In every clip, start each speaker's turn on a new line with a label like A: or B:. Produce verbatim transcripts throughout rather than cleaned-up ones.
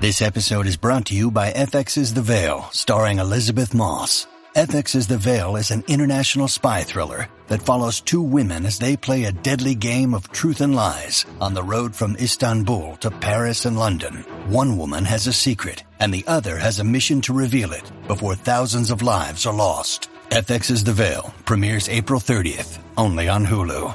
A: This episode is brought to you by F X's The Veil, starring Elizabeth Moss. F X's The Veil is an international spy thriller that follows two women as they play a deadly game of truth and lies on the road from Istanbul to Paris and London. One woman has a secret, and the other has a mission to reveal it before thousands of lives are lost. F X's The Veil premieres April thirtieth, only on Hulu.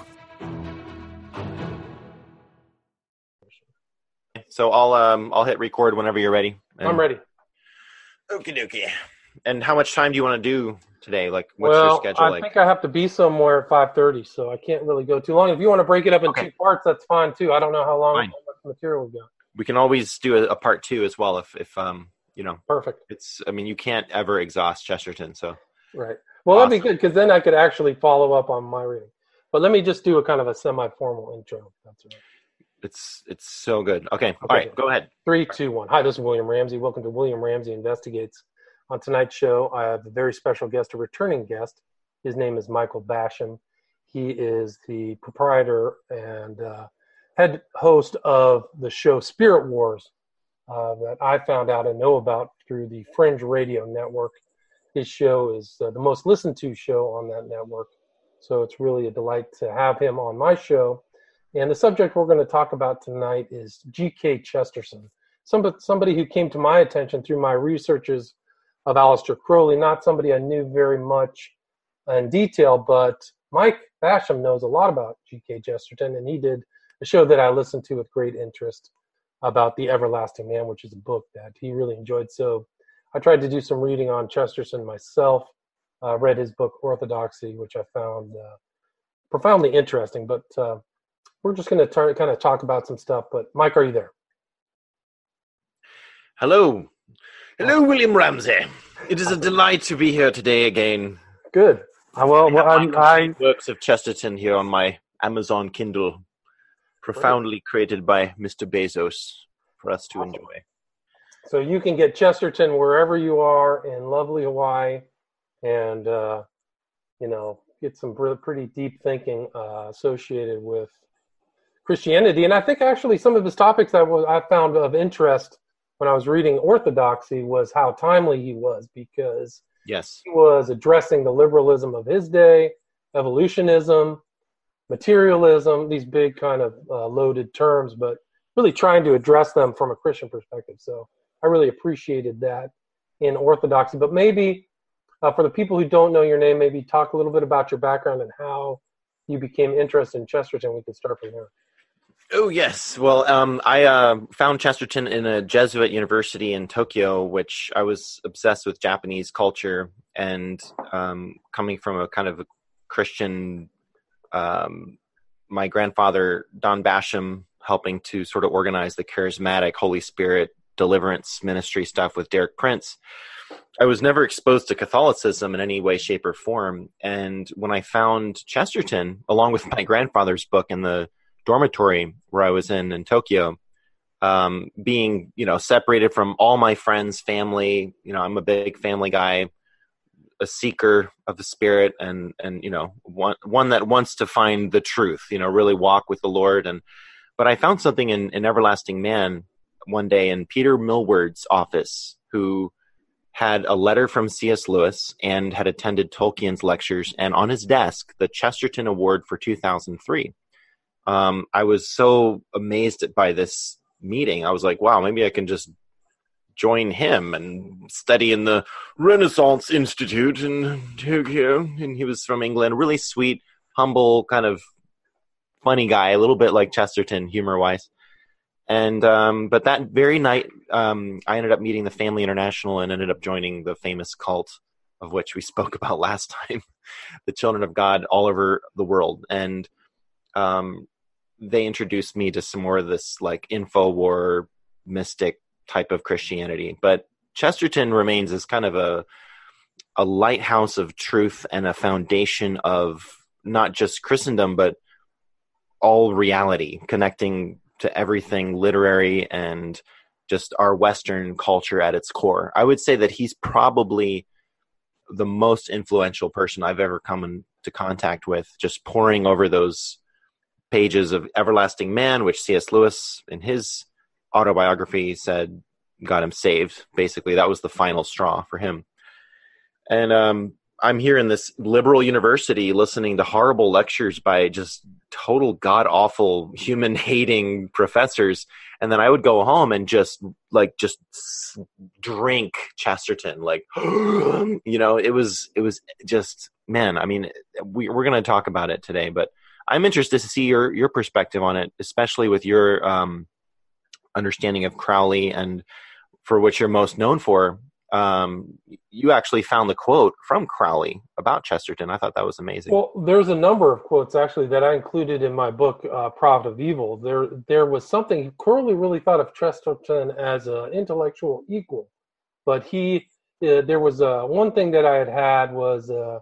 B: So I'll um I'll hit record whenever you're ready. And
C: I'm ready.
B: Okie dokie. And how much time do you want to do today? Like, what's
C: well,
B: your schedule
C: I
B: like?
C: I think I have to be somewhere at five thirty, so I can't really go too long. If you want to break it up in
B: Okay.
C: two parts, that's fine too. I don't know how long
B: Fine.
C: how much material we've got.
B: We can always do a, a part two as well if if um you know
C: Perfect.
B: it's. I mean, you can't ever exhaust Chesterton. So
C: Right. Well,
B: Awesome.
C: that'd be good because then I could actually follow up on my reading. But let me just do a kind of a semi-formal intro. That's right.
B: it's it's so good. Okay. All
C: Okay.
B: right. Go ahead.
C: Three, two, one. Hi, this is William Ramsey. Welcome to William Ramsey Investigates. On tonight's show, I have a very special guest, a returning guest. His name is Michael Basham. He is the proprietor and uh, head host of the show Spirit Wars uh, that I found out and know about through the Fringe Radio Network. His show is uh, the most listened to show on that network. So it's really a delight to have him on my show. And the subject we're going to talk about tonight is G K Chesterton, somebody, somebody who came to my attention through my researches of Aleister Crowley, not somebody I knew very much in detail, but Mike Basham knows a lot about G K Chesterton, and he did a show that I listened to with great interest about The Everlasting Man, which is a book that he really enjoyed. So I tried to do some reading on Chesterton myself, uh, read his book Orthodoxy, which I found uh, profoundly interesting, but uh, we're just going to kind of talk about some stuff. But Mike, are you there?
B: Hello. Hello, William Ramsey. It is a delight to be here today again.
C: Good. Uh, well, well
B: I
C: I'm,
B: have my
C: I
B: complete works of Chesterton here on my Amazon Kindle, profoundly created by Mister Bezos for us to
C: Awesome.
B: enjoy.
C: So you can get Chesterton wherever you are in lovely Hawaii, and uh, you know, get some pre- pretty deep thinking uh, associated with Christianity. And I think actually some of his topics I was I found of interest when I was reading Orthodoxy was how timely he was, because
B: Yes.
C: he was addressing the liberalism of his day, evolutionism, materialism, these big kind of uh, loaded terms, but really trying to address them from a Christian perspective. So I really appreciated that in Orthodoxy. But maybe uh, for the people who don't know your name, maybe talk a little bit about your background and how you became interested in Chesterton. We could start from there.
B: Oh, yes. Well, um, I uh, found Chesterton in a Jesuit university in Tokyo, which I was obsessed with Japanese culture, and um, coming from a kind of a Christian, um, my grandfather, Don Basham, helping to sort of organize the charismatic Holy Spirit deliverance ministry stuff with Derek Prince. I was never exposed to Catholicism in any way, shape, or form. And when I found Chesterton, along with my grandfather's book in the dormitory where I was in in Tokyo, um, being, you know, separated from all my friends, family, you know, I'm a big family guy, a seeker of the Spirit, and, and, you know, one, one that wants to find the truth, you know, really walk with the Lord. And, but I found something in, in Everlasting Man one day in Peter Millward's office, who had a letter from C S Lewis and had attended Tolkien's lectures, and on his desk, the Chesterton Award for two thousand three. Um, I was so amazed by this meeting. I was like, wow, maybe I can just join him and study in the Renaissance Institute in Tokyo. And he was from England, really sweet, humble, kind of funny guy, a little bit like Chesterton humor-wise. And um, but that very night, um, I ended up meeting the Family International and ended up joining the famous cult of which we spoke about last time, the Children of God all over the world. And um, they introduced me to some more of this like InfoWar mystic type of Christianity. But Chesterton remains as kind of a a lighthouse of truth and a foundation of not just Christendom, but all reality, connecting to everything literary and just our Western culture at its core. I would say that he's probably the most influential person I've ever come into contact with, just poring over those pages of Everlasting Man, which C S Lewis in his autobiography said got him saved. Basically, that was the final straw for him. And um, I'm here in this liberal university listening to horrible lectures by just total god-awful, human-hating professors. And then I would go home and just, like, just drink Chesterton. Like, you know, it was it was just, man, I mean, we, we're going to talk about it today. But I'm interested to see your, your perspective on it, especially with your um, understanding of Crowley and for what you're most known for. Um, you actually found the quote from Crowley about Chesterton. I thought that was amazing.
C: Well, there's a number of quotes actually that I included in my book, uh, Prophet of Evil. There, there was something Crowley really thought of Chesterton as an intellectual equal, but he, uh, there was uh, one thing that I had had was uh,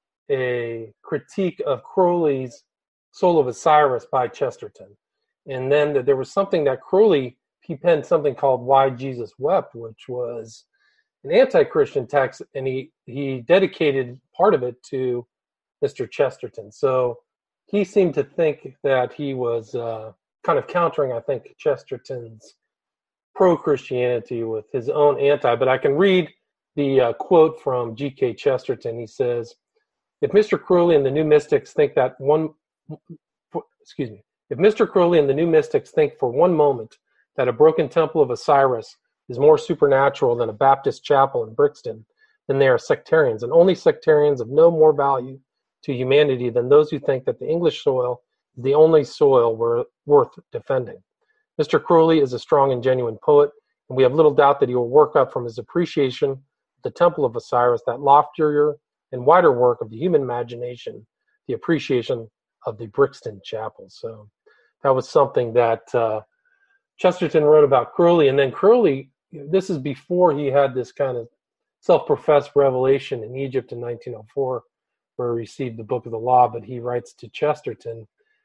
C: a critique of Crowley's Soul of Osiris by Chesterton, and then there was something that Crowley he penned something called Why Jesus Wept, which was an anti-Christian text, and he, he dedicated part of it to Mister Chesterton. So he seemed to think that he was uh, kind of countering, I think, Chesterton's pro-Christianity with his own anti. But I can read the uh, quote from G K Chesterton. He says, if Mister Crowley and the New Mystics think that one, excuse me, if Mister Crowley and the New Mystics think for one moment that a broken temple of Osiris is more supernatural than a Baptist chapel in Brixton, then they are sectarians, and only sectarians of no more value to humanity than those who think that the English soil is the only soil wor- worth defending. Mister Crowley is a strong and genuine poet, and we have little doubt that he will work up from his appreciation of the Temple of Osiris that loftier and wider work of the human imagination, the appreciation of the Brixton Chapel. So that was something that uh, Chesterton wrote about Crowley, and then Crowley, this is before he had this kind of self-professed revelation in Egypt in nineteen oh four, where he received the Book of the Law, but he writes to Chesterton,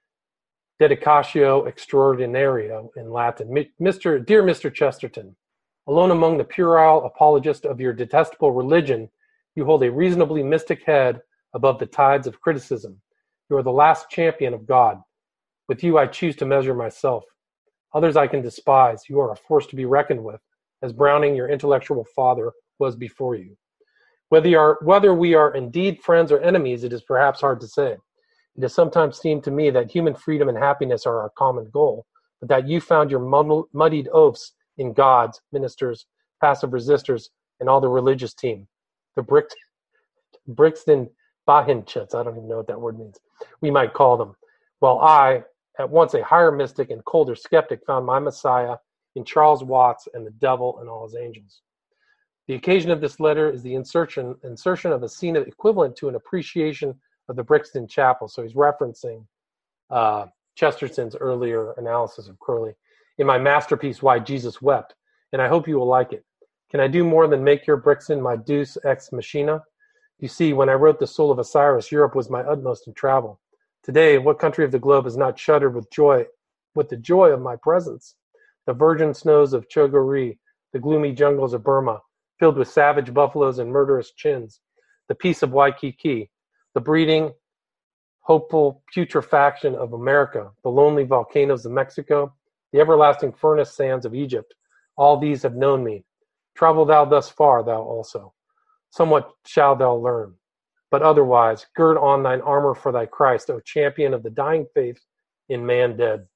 C: Dedicatio Extraordinario in Latin. Mister Dear Mister Chesterton, alone among the puerile apologists of your detestable religion, you hold a reasonably mystic head above the tides of criticism. You are the last champion of God. With you I choose to measure myself. Others I can despise. You are a force to be reckoned with, as Browning, your intellectual father, was before you. Whether, you are, whether we are indeed friends or enemies, it is perhaps hard to say. It has sometimes seemed to me that human freedom and happiness are our common goal, but that you found your muddled, muddied oaths in gods, ministers, passive resistors, and all the religious team. The Brick, Brixton Bahinchits, I don't even know what that word means, we might call them. While I, at once a higher mystic and colder skeptic, found my Messiah in Charles Watts and the devil and all his angels. The occasion of this letter is the insertion, insertion of a scene equivalent to an appreciation of the Brixton Chapel. So he's referencing uh, Chesterton's earlier analysis of Crowley. In my masterpiece, Why Jesus Wept, and I hope you will like it. Can I do more than make your Brixton my deus ex machina? You see, when I wrote The Soul of Osiris, Europe was my utmost in travel. Today, what country of the globe has not shuddered with joy, with the joy of my presence? The virgin snows of Chogori, the gloomy jungles of Burma, filled with savage buffaloes and murderous chins, the peace of Waikiki, the breeding, hopeful putrefaction of America, the lonely volcanoes of Mexico, the everlasting furnace sands of Egypt, all these have known me. Travel thou thus far, thou also. Somewhat shalt thou learn. But otherwise, gird on thine armor for thy Christ, O champion of the dying faith in man dead.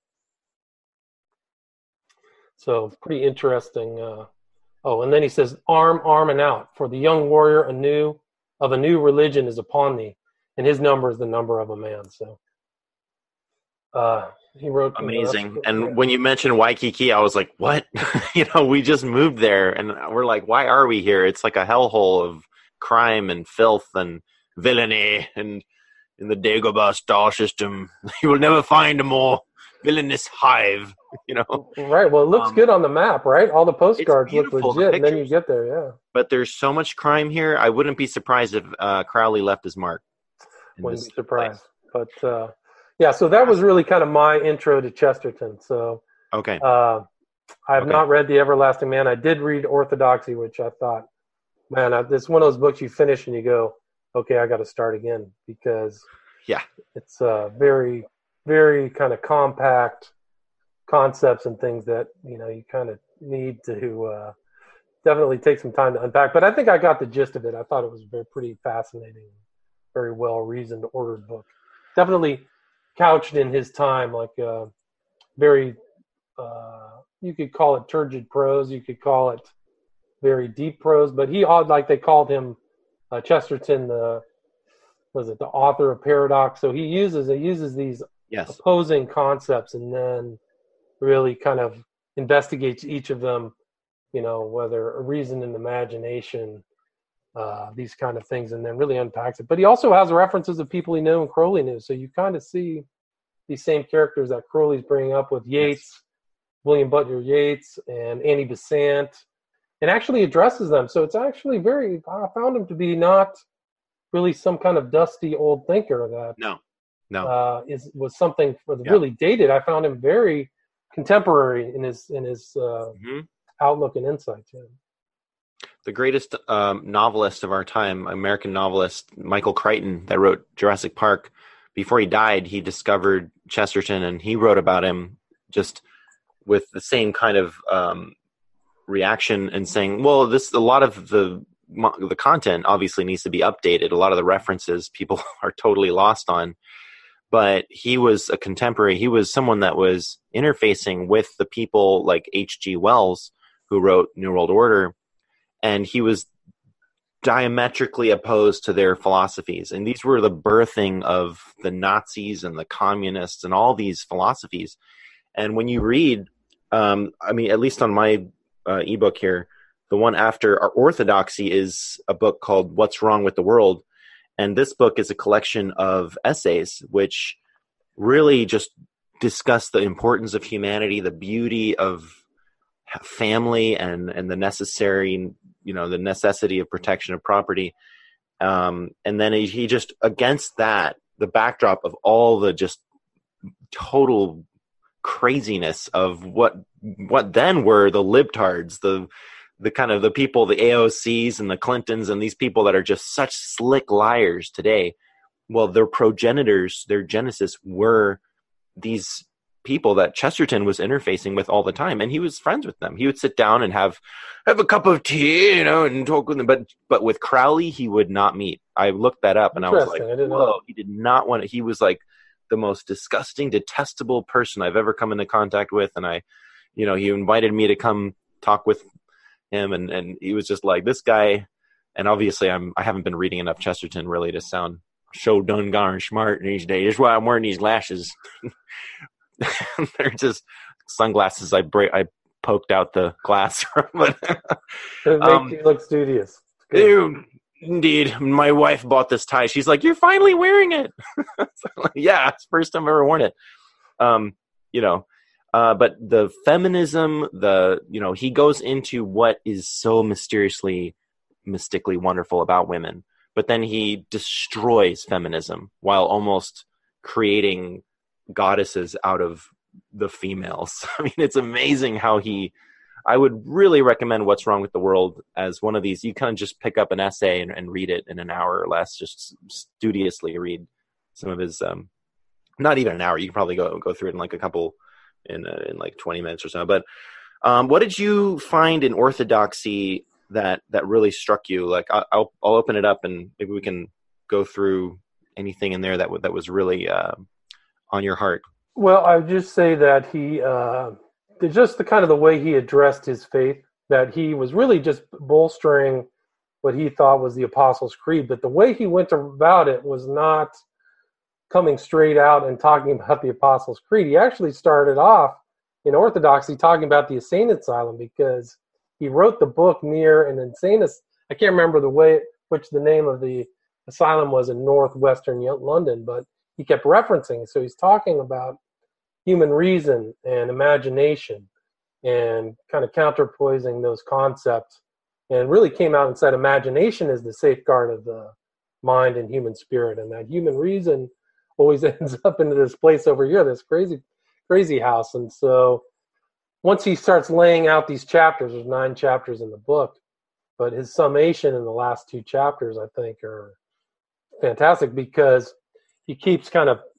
C: So, pretty interesting. Uh, oh, and then he says, arm, arm, and out, for the young warrior anew of a new religion is upon thee, and his number is the number of a man. So, uh, he wrote
B: amazing.
C: You know,
B: and
C: yeah.
B: when you mentioned Waikiki, I was like, what? you know, we just moved there, and we're like, why are we here? It's like a hellhole of crime and filth and villainy, and in the Dagobah star system, you will never find a more villainous hive, you know?
C: Right. Well, it looks um, good on the map, right? All the postcards look legit,
B: the
C: and then you get there, yeah.
B: But there's so much crime here, I wouldn't be surprised if uh, Crowley left his mark.
C: Wouldn't be surprised. Place. But, uh, yeah, so that was really kind of my intro to Chesterton. So,
B: okay.
C: Uh, I have
B: okay.
C: not read The Everlasting Man. I did read Orthodoxy, which I thought, man, I, it's one of those books you finish and you go, okay, I got to start again, because
B: yeah,
C: it's uh, very, very kind of compact concepts and things that, you know, you kind of need to uh, definitely take some time to unpack. But I think I got the gist of it. I thought it was a very pretty fascinating, very well reasoned, ordered book. Definitely couched in his time, like uh, very. Uh, you could call it turgid prose. You could call it very deep prose. But he, like they called him, uh, Chesterton, the was it the author of paradox? So he uses he uses these
B: yes.
C: opposing concepts and then really kind of investigates each of them. You know, whether a reason and imagination, uh, these kind of things, and then really unpacks it. But he also has references of people he knew and Crowley knew. So you kind of see these same characters that Crowley's bringing up with Yeats, yes. William Butler Yeats, and Annie Besant, and actually addresses them. So it's actually very, I found him to be not really some kind of dusty old thinker that
B: no, no.
C: Uh, is was something for the
B: yeah.
C: really dated. I found him very contemporary in his in his uh,
B: mm-hmm.
C: outlook and insight. Yeah.
B: The greatest um, novelist of our time, American novelist Michael Crichton, that wrote Jurassic Park. Before he died, he discovered Chesterton, and he wrote about him just with the same kind of um, reaction and saying, "Well, this a lot of the the content obviously needs to be updated. A lot of the references people are totally lost on." But he was a contemporary. He was someone that was interfacing with the people like H G Wells, who wrote New World Order, and he was diametrically opposed to their philosophies. And these were the birthing of the Nazis and the communists and all these philosophies. And when you read, um, I mean, at least on my uh, ebook here, the one after our Orthodoxy is a book called What's Wrong with the World. And this book is a collection of essays which really just discuss the importance of humanity, the beauty of family, and, and the necessary, you know, the necessity of protection of property. Um, and then he, he just, against that, the backdrop of all the just total craziness of what what then were the libtards, the the kind of the people, the A O Cs and the Clintons and these people that are just such slick liars today. Well, their progenitors, their genesis were these people that Chesterton was interfacing with all the time, and he was friends with them. He would sit down and have have a cup of tea, you know, and talk with them. But but with Crowley, he would not meet. I looked that up, and I was like,
C: I didn't
B: whoa,
C: know.
B: He did not want to. He was like the most disgusting, detestable person I've ever come into contact with. And I, you know, he invited me to come talk with him, and, and he was just like, this guy. And obviously I'm, I haven't been reading enough Chesterton really to sound so done darn smart these days. That's why I'm wearing these glasses. They're just sunglasses. I break, I poked out the glass from it.
C: It makes
B: um,
C: you look studious.
B: Dude, indeed. My wife bought this tie. She's like, you're finally wearing it. So like, yeah, it's the first time I've ever worn it. Um, you know, uh, but the feminism, the, you know, he goes into what is so mysteriously, mystically wonderful about women, but then he destroys feminism while almost creating goddesses out of the females. I mean, it's amazing how he, I would really recommend What's Wrong with the World as one of these. You kind of just pick up an essay and, and read it in an hour or less, just studiously read some of his, um, not even an hour. You can probably go, go through it in like a couple, in, uh, in like twenty minutes or so. But um, what did you find in Orthodoxy that, that really struck you? Like I'll, I'll, I'll open it up and maybe we can go through anything in there that w- that was really uh, on your heart.
C: Well, I would just say that he, uh, just the kind of the way he addressed his faith, that he was really just bolstering what he thought was the Apostles' Creed. But the way he went about it was not coming straight out and talking about the Apostles' Creed. He actually started off in Orthodoxy talking about the insane asylum, because he wrote the book near an insane asylum. I can't remember the way, which the name of the asylum was in northwestern London, but he kept referencing. So he's talking about human reason and imagination and kind of counterpoising those concepts, and really came out and said imagination is the safeguard of the mind and human spirit, and that human reason always ends up into this place over here, this crazy, crazy house. And so once he starts laying out these chapters, there's nine chapters in the book, but his summation in the last two chapters, I think, are fantastic, because he keeps kind of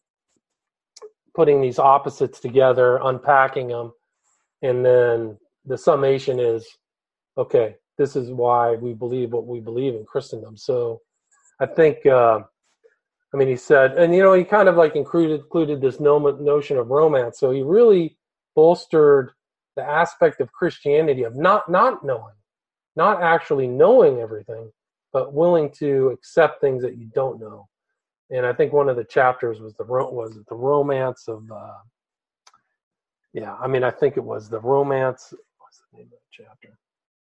C: putting these opposites together, unpacking them, and then the summation is, okay, this is why we believe what we believe in Christendom. So I think, uh, I mean, he said, and, you know, he kind of like included, included this no, notion of romance. So he really bolstered the aspect of Christianity of not, not knowing, not actually knowing everything, but willing to accept things that you don't know. And I think one of the chapters was the was the romance of, uh, yeah, I mean, I think it was the romance. What's the name of the chapter?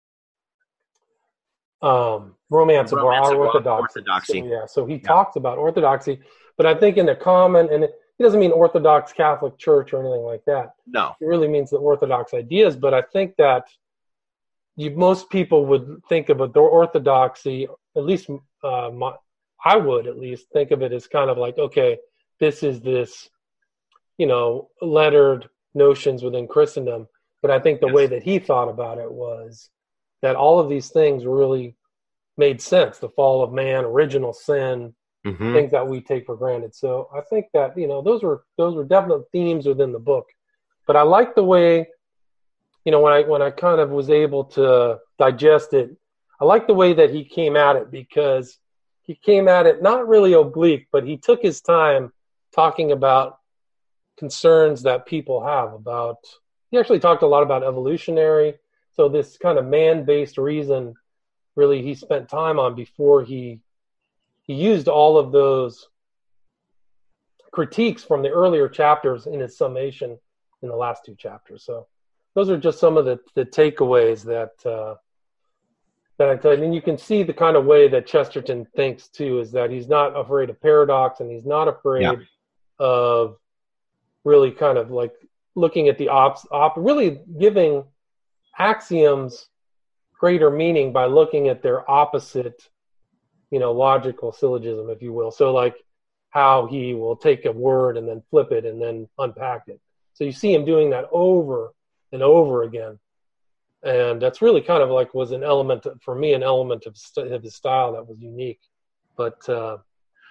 C: Um, romance, romance of our orthodoxy. orthodoxy. So, yeah, so he yeah. talks about orthodoxy, but I think in the common, and it, he doesn't mean Orthodox Catholic Church or anything like that.
B: No,
C: it really means the Orthodox ideas. But I think that you, most people would think of the orthodoxy, at least uh, my, I would at least think of it as kind of like, okay, this is this, you know, lettered notions within Christendom. But I think the yes. way that he thought about it was that all of these things really made sense. The fall of man, original sin, mm-hmm. things that we take for granted. So I think that, you know, those were those were definite themes within the book. But I like the way, you know, when I when I kind of was able to digest it, I like the way that he came at it, because he came at it not really oblique, but he took his time talking about concerns that people have about, he actually talked a lot about evolutionary. So this kind of man-based reason, really, he spent time on before he he used all of those critiques from the earlier chapters in his summation in the last two chapters. So those are just some of the, the takeaways that uh, that I tell you. And you can see the kind of way that Chesterton thinks too, is that he's not afraid of paradox, and he's not afraid yeah. of really kind of like looking at the ops, op, really giving axioms greater meaning by looking at their opposite, you know, logical syllogism, if you will. So like how he will take a word and then flip it and then unpack it. So you see him doing that over and over again. And that's really kind of like was an element, for me, an element of, st- of his style that was unique. But, uh,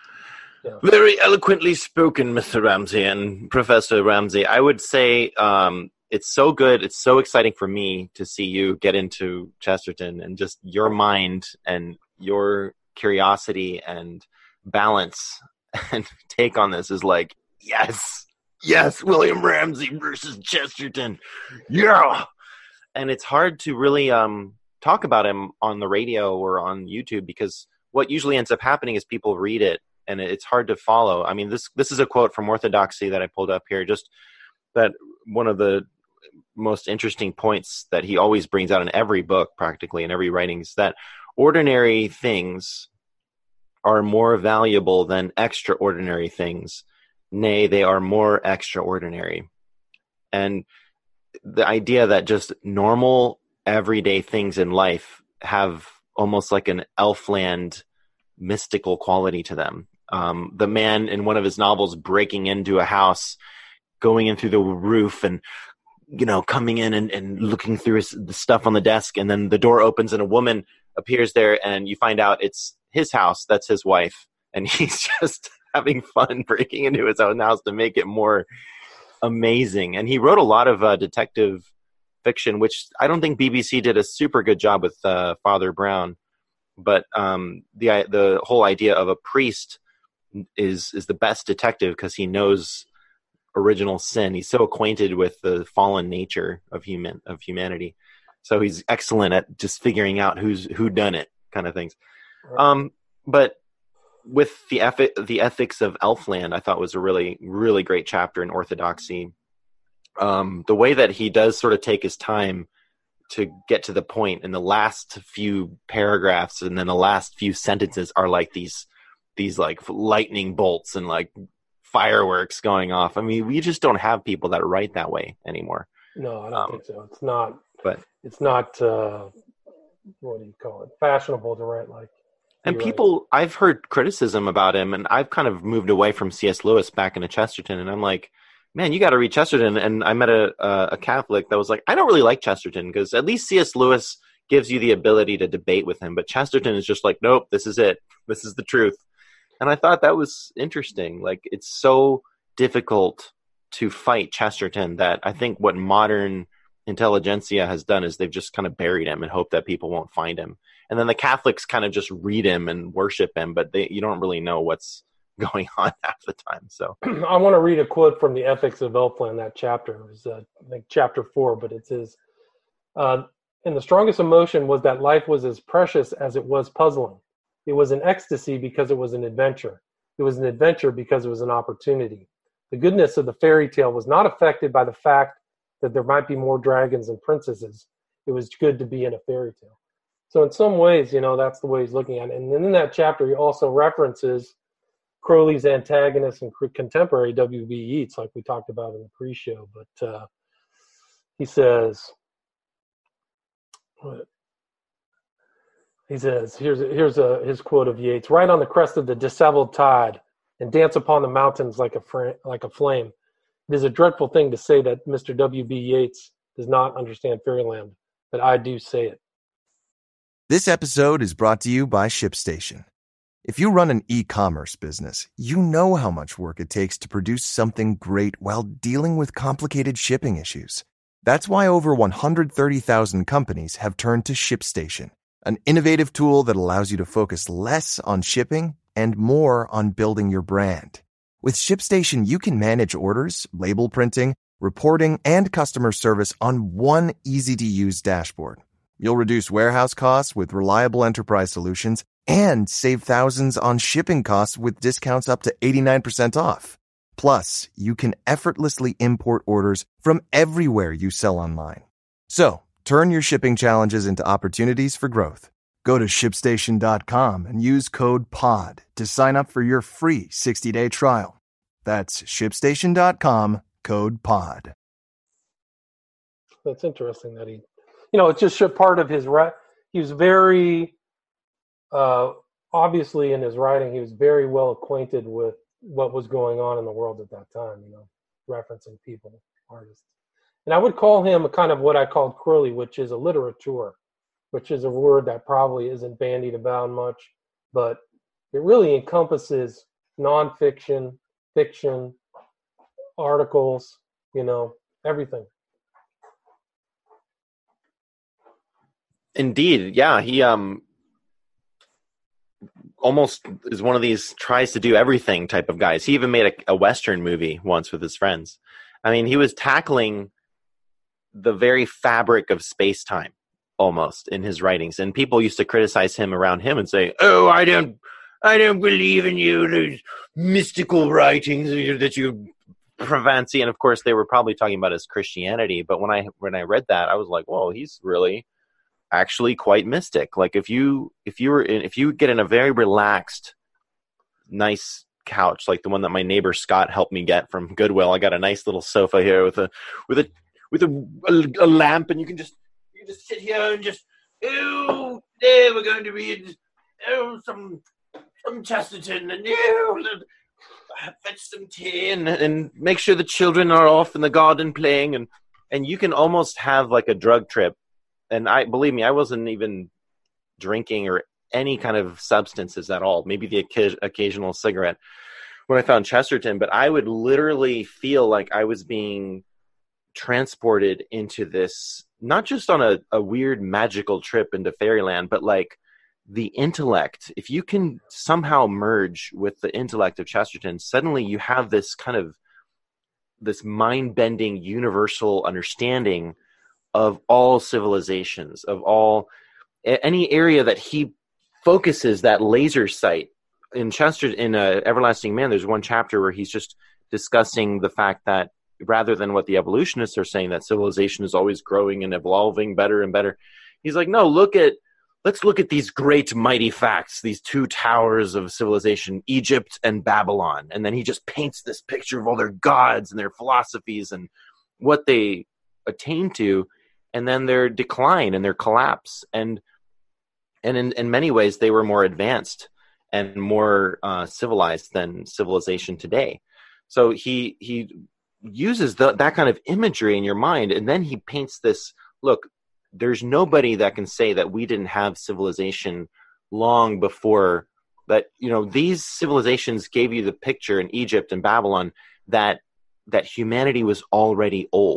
C: yeah.
B: Very eloquently spoken, Mister Ramsey and Professor Ramsey. I would say, um, it's so good. It's so exciting for me to see you get into Chesterton, and just your mind and your curiosity and balance and take on this is like, yes, yes, William Ramsey versus Chesterton. Yeah. And it's hard to really um, talk about him on the radio or on YouTube, because what usually ends up happening is people read it and it's hard to follow. I mean, this, this is a quote from Orthodoxy that I pulled up here, just that one of the most interesting points that he always brings out in every book, practically in every writings, that ordinary things are more valuable than extraordinary things. Nay, they are more extraordinary. And the idea that just normal everyday things in life have almost like an elfland mystical quality to them. Um, the man in one of his novels breaking into a house, going in through the roof and, you know, coming in and, and looking through his, the stuff on the desk, and then the door opens and a woman appears there, and you find out it's his house, that's his wife, and he's just having fun breaking into his own house to make it more amazing. And he wrote a lot of uh, detective fiction, which I don't think B B C did a super good job with uh, Father Brown, but um, the the whole idea of a priest is is the best detective because he knows original sin. He's so acquainted with the fallen nature of human of humanity, so he's excellent at just figuring out who's who done it, kind of things. Um, but with the ethi- the ethics of Elfland, I thought was a really really great chapter in Orthodoxy. Um, the way that he does sort of take his time to get to the point, in the last few paragraphs and then the last few sentences are like these these like lightning bolts and like fireworks going off. I mean, we just don't have people that write that way anymore.
C: No, I don't um, think so. It's not. But it's not. Uh, what do you call it? Fashionable to write like.
B: And people, right. I've heard criticism about him, and I've kind of moved away from C S Lewis back into Chesterton, and I'm like, man, you got to read Chesterton. And I met a uh, a Catholic that was like, I don't really like Chesterton because at least C S Lewis gives you the ability to debate with him, but Chesterton is just like, nope, this is it. This is the truth. And I thought that was interesting. Like, it's so difficult to fight Chesterton that I think what modern intelligentsia has done is they've just kind of buried him and hope that people won't find him. And then the Catholics kind of just read him and worship him, but they you don't really know what's going on half the time. So
C: I want to read a quote from the Ethics of Elfland, that chapter. It was, uh, I think, chapter four, but it says, uh, and the strongest emotion was that life was as precious as it was puzzling. It was an ecstasy because it was an adventure. It was an adventure because it was an opportunity. The goodness of the fairy tale was not affected by the fact that there might be more dragons and princesses. It was good to be in a fairy tale. So in some ways, you know, that's the way he's looking at it. And then in that chapter, he also references Crowley's antagonist and contemporary W B Yeats, like we talked about in the pre-show. But uh, he says, he says, here's here's a, his quote of Yeats: "Ride on the crest of the disheveled tide and dance upon the mountains like a fr- like a flame. It is a dreadful thing to say that Mister W B Yeats does not understand fairyland, but I do say it."
D: This episode is brought to you by ShipStation. If you run an e-commerce business, you know how much work it takes to produce something great while dealing with complicated shipping issues. That's why over one hundred thirty thousand companies have turned to ShipStation, an innovative tool that allows you to focus less on shipping and more on building your brand. With ShipStation, you can manage orders, label printing, reporting, and customer service on one easy-to-use dashboard. You'll reduce warehouse costs with reliable enterprise solutions and save thousands on shipping costs with discounts up to eighty-nine percent off. Plus, you can effortlessly import orders from everywhere you sell online. So, turn your shipping challenges into opportunities for growth. Go to ship station dot com and use code P O D to sign up for your free sixty-day trial. That's ship station dot com, code P O D.
C: That's interesting that he, you know, it's just a part of his, he was very, uh, obviously in his writing, he was very well acquainted with what was going on in the world at that time, you know, referencing people, artists. And I would call him a kind of what I called Crowley, which is a literateur, which is a word that probably isn't bandied about much, but it really encompasses nonfiction, fiction, articles, you know, everything.
B: Indeed, yeah, he um almost is one of these tries to do everything type of guys. He even made a, a Western movie once with his friends. I mean, he was tackling the very fabric of space-time almost in his writings, and people used to criticize him around him and say, "Oh, I don't, I don't believe in you, those mystical writings that you fancy." And of course, they were probably talking about his Christianity. But when I when I read that, I was like, "Whoa, he's really." Actually quite mystic. Like if you if you were in, if you get in a very relaxed nice couch like the one that my neighbor Scott helped me get from Goodwill. I got a nice little sofa here with a with a with a, a, a lamp, and you can just you can just sit here and just oh there we're going to read oh some some Chesterton and oh fetch some tea and, and make sure the children are off in the garden playing, and and you can almost have like a drug trip. And I believe me, I wasn't even drinking or any kind of substances at all. Maybe the occasional cigarette when I found Chesterton, but I would literally feel like I was being transported into this, not just on a, a weird magical trip into fairyland, but like the intellect. If you can somehow merge with the intellect of Chesterton, suddenly you have this kind of this mind-bending universal understanding of all civilizations, of all any area that he focuses that laser sight. In Chester, in uh, Everlasting Man, there's one chapter where he's just discussing the fact that rather than what the evolutionists are saying, that civilization is always growing and evolving better and better, he's like, no, look at let's look at these great mighty facts, these two towers of civilization, Egypt and Babylon. And then he just paints this picture of all their gods and their philosophies and what they attain to, and then their decline and their collapse. And and in, in many ways, they were more advanced and more uh, civilized than civilization today. So he he uses the, that kind of imagery in your mind, and then he paints this, look, there's nobody that can say that we didn't have civilization long before that. You know, these civilizations gave you the picture in Egypt and Babylon that that humanity was already old.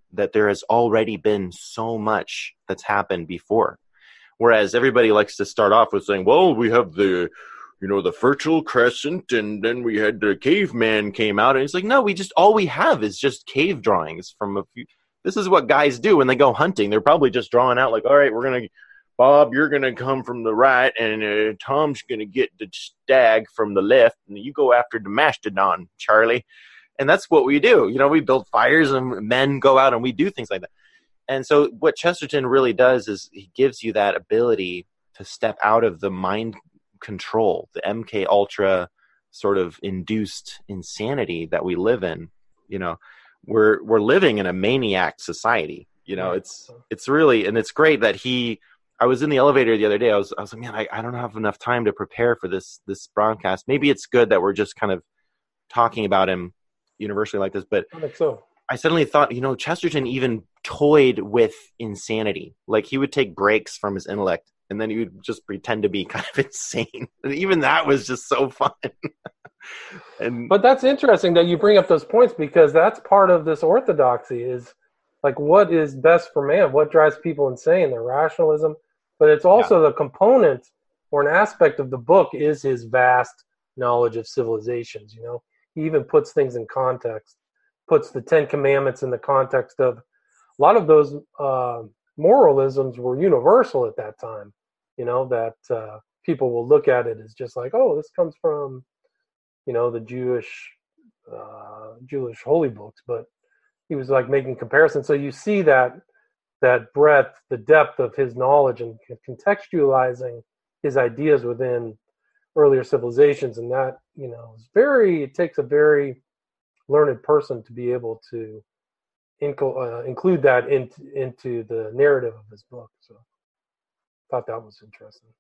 B: that there has already been so much that's happened before. Whereas everybody likes to start off with saying, well, we have the, you know, the Fertile Crescent, and then we had the caveman came out. And it's like, no, we just, all we have is just cave drawings from a few. This is what guys do when they go hunting. They're probably just drawing out like, all right, we're going to, Bob, you're going to come from the right, and uh, Tom's going to get the stag from the left, and you go after the mastodon, Charlie. And that's what we do. You know, we build fires, and men go out, and we do things like that. And so what Chesterton really does is he gives you that ability to step out of the mind control, the M K Ultra sort of induced insanity that we live in. You know, we're we're living in a maniac society. You know, it's it's really, and it's great that he, I was in the elevator the other day. I was I was like, man, I, I don't have enough time to prepare for this this broadcast. Maybe it's good that we're just kind of talking about him universally like this, but
C: I think so.
B: I suddenly thought, you know, Chesterton even toyed with insanity. Like he would take breaks from his intellect, and then he would just pretend to be kind of insane. And even that was just so fun. and
C: But that's interesting that you bring up those points, because that's part of this orthodoxy is like what is best for man, what drives people insane, their rationalism. But it's also yeah. the component or an aspect of the book is his vast knowledge of civilizations. You know, he even puts things in context. Puts the Ten Commandments in the context of a lot of those uh, moralisms were universal at that time. You know, that uh, people will look at it as just like, oh, this comes from, you know, the Jewish uh, Jewish holy books. But he was like making comparisons. So you see that that breadth, the depth of his knowledge, and contextualizing his ideas within earlier civilizations, and that, you know, is very. It takes a very learned person to be able to inc- uh, include that in, into the narrative of his book. So I thought that was interesting.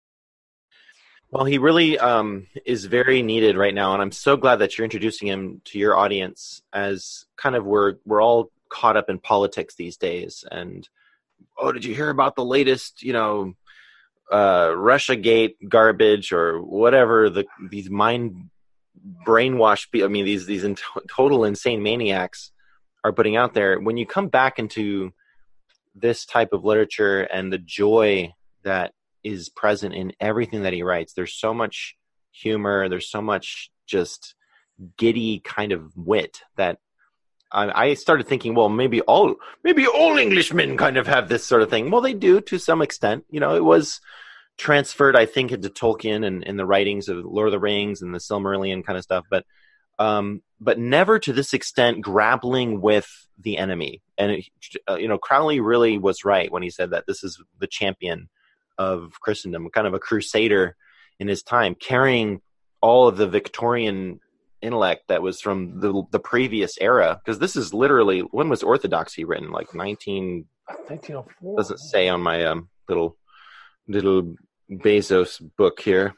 B: Well, he really um, is very needed right now, and I'm so glad that you're introducing him to your audience, as kind of we're we're all caught up in politics these days. And, oh, did you hear about the latest, you know, uh, Russiagate garbage or whatever, the these mind brainwashed, I mean, these these in total insane maniacs are putting out there. When you come back into this type of literature and the joy that is present in everything that he writes, there's so much humor, there's so much just giddy kind of wit that I, I started thinking, well, maybe all maybe all Englishmen kind of have this sort of thing. Well, they do to some extent. You know, it was transferred, I think, into Tolkien and in the writings of Lord of the Rings and the Silmarillion kind of stuff, but um, but never to this extent grappling with the enemy. And uh, you know, Crowley really was right when he said that this is the champion of Christendom, kind of a crusader in his time, carrying all of the Victorian intellect that was from the the previous era. Because this is literally, when was Orthodoxy written? Like nineteen
C: nineteen oh four.
B: Doesn't say on my um, little little Bezos book here.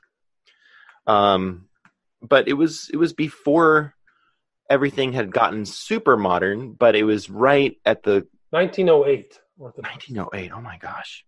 B: Um, but it was it was before everything had gotten super modern, but it was right at the
C: nineteen oh eight.
B: nineteen oh eight. Oh my gosh.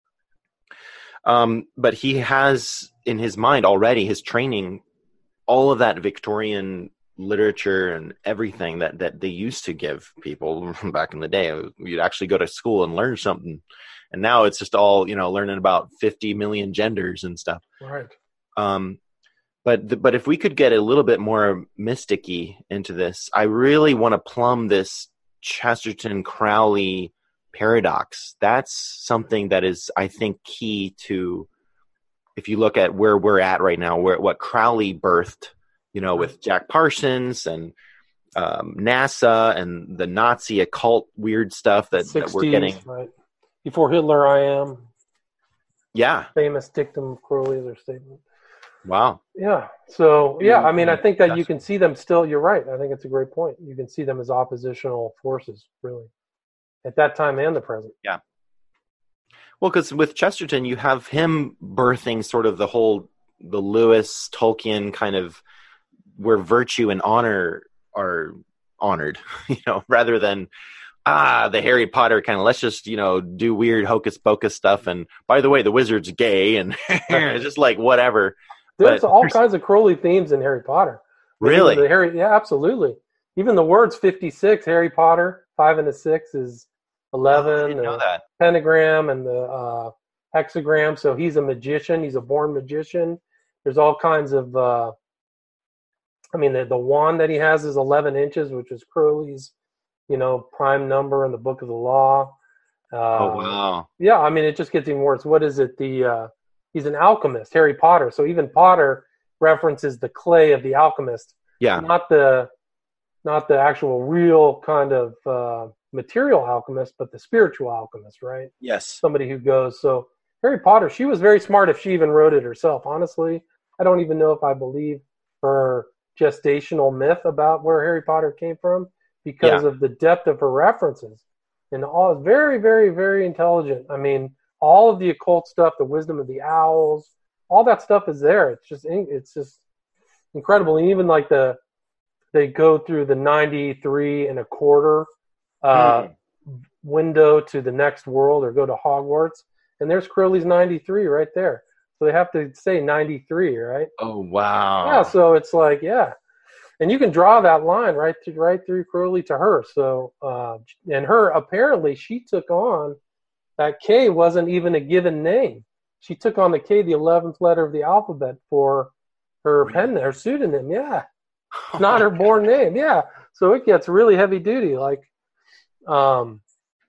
B: Um, but he has in his mind already, his training, all of that Victorian literature and everything that, that they used to give people back in the day. You'd actually go to school and learn something. And now it's just all, you know, learning about fifty million genders and stuff.
C: Right.
B: Um, but, the, but if we could get a little bit more mysticky into this, I really want to plumb this Chesterton Crowley paradox. That's something that is, I think, key to, if you look at where we're at right now, where what Crowley birthed, you know, with Jack Parsons and um, NASA and the Nazi occult weird stuff that, that we're getting.
C: Right. Before Hitler, I am.
B: Yeah.
C: Famous dictum of Crowley, their statement.
B: Wow.
C: Yeah. So, yeah, I mean, I think that
B: That's...
C: you can see them still, you're right. I think it's a great point. You can see them as oppositional forces, really, at that time and the present.
B: Yeah. Well, because with Chesterton, you have him birthing sort of the whole, the Lewis, Tolkien kind of, where virtue and honor are honored, you know, rather than, ah, the Harry Potter kind of, let's just, you know, do weird hocus pocus stuff. And by the way, the wizard's gay and just like whatever.
C: There's
B: but,
C: all kinds of Crowley themes in Harry Potter.
B: Really?
C: The Harry, yeah, absolutely. even the words fifty-six, Harry Potter, five and a six is eleven.
B: Oh, I didn't know
C: the
B: that.
C: Pentagram and the uh, hexagram. So he's a magician. He's a born magician. There's all kinds of, uh, I mean, the, the wand that he has is eleven inches, which is Crowley's, you know, prime number in the Book of the Law. Um,
B: Oh, wow.
C: Yeah, I mean, it just gets even worse. What is it? The uh, he's an alchemist, Harry Potter. So even Potter references the clay of the alchemist,
B: Yeah.
C: not the not the actual real kind of uh, material alchemist, but the spiritual alchemist, right?
B: Yes.
C: Somebody who goes. So Harry Potter, she was very smart if she even wrote it herself. Honestly, I don't even know if I believe her gestational myth about where Harry Potter came from because
B: Yeah.
C: of the depth of her references. And all very, very, very intelligent. I mean, all of the occult stuff, the wisdom of the owls, all that stuff is there. It's just, it's just incredible. And even like the, they go through the ninety-three and a quarter uh,
B: Mm.
C: window to the next world, or go to Hogwarts, and there's Crowley's ninety-three right there. So they have to say ninety-three, right?
B: Oh, wow.
C: Yeah. So it's like, yeah. And you can draw that line right to, right through Crowley to her. So, uh, and her, apparently she took on, that K wasn't even a given name. She took on the K, the eleventh letter of the alphabet, for her
B: Really?
C: pen, her pseudonym. Yeah. It's not her born name. Yeah. So it gets really heavy duty. Like, um,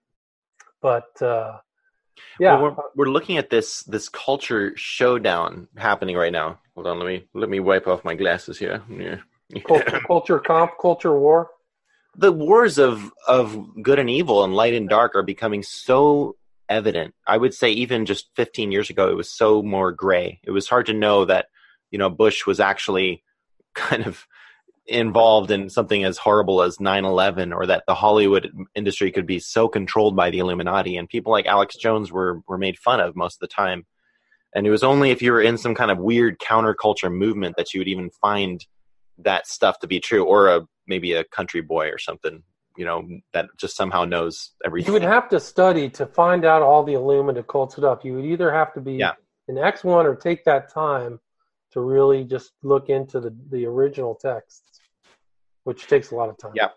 C: but, uh, yeah.
B: Well, we're, we're looking at this this culture showdown happening right now. Hold on, let me let me wipe off my glasses here. Yeah.
C: Culture, culture comp, culture war.
B: The wars of of good and evil and light and dark are becoming so evident. I would say even just fifteen years ago, it was so more gray. It was hard to know that, you know, Bush was actually kind of involved in something as horrible as nine eleven, or that the Hollywood industry could be so controlled by the Illuminati. And people like Alex Jones were were made fun of most of the time. And it was only if you were in some kind of weird counterculture movement that you would even find that stuff to be true, or a maybe a country boy or something, you know, that just somehow knows everything.
C: You would have to study to find out all the Illuminati cult stuff. You would either have to be
B: Yeah.
C: an X one or take that time to really just look into the, the original texts, which takes a lot of time.
B: Yeah.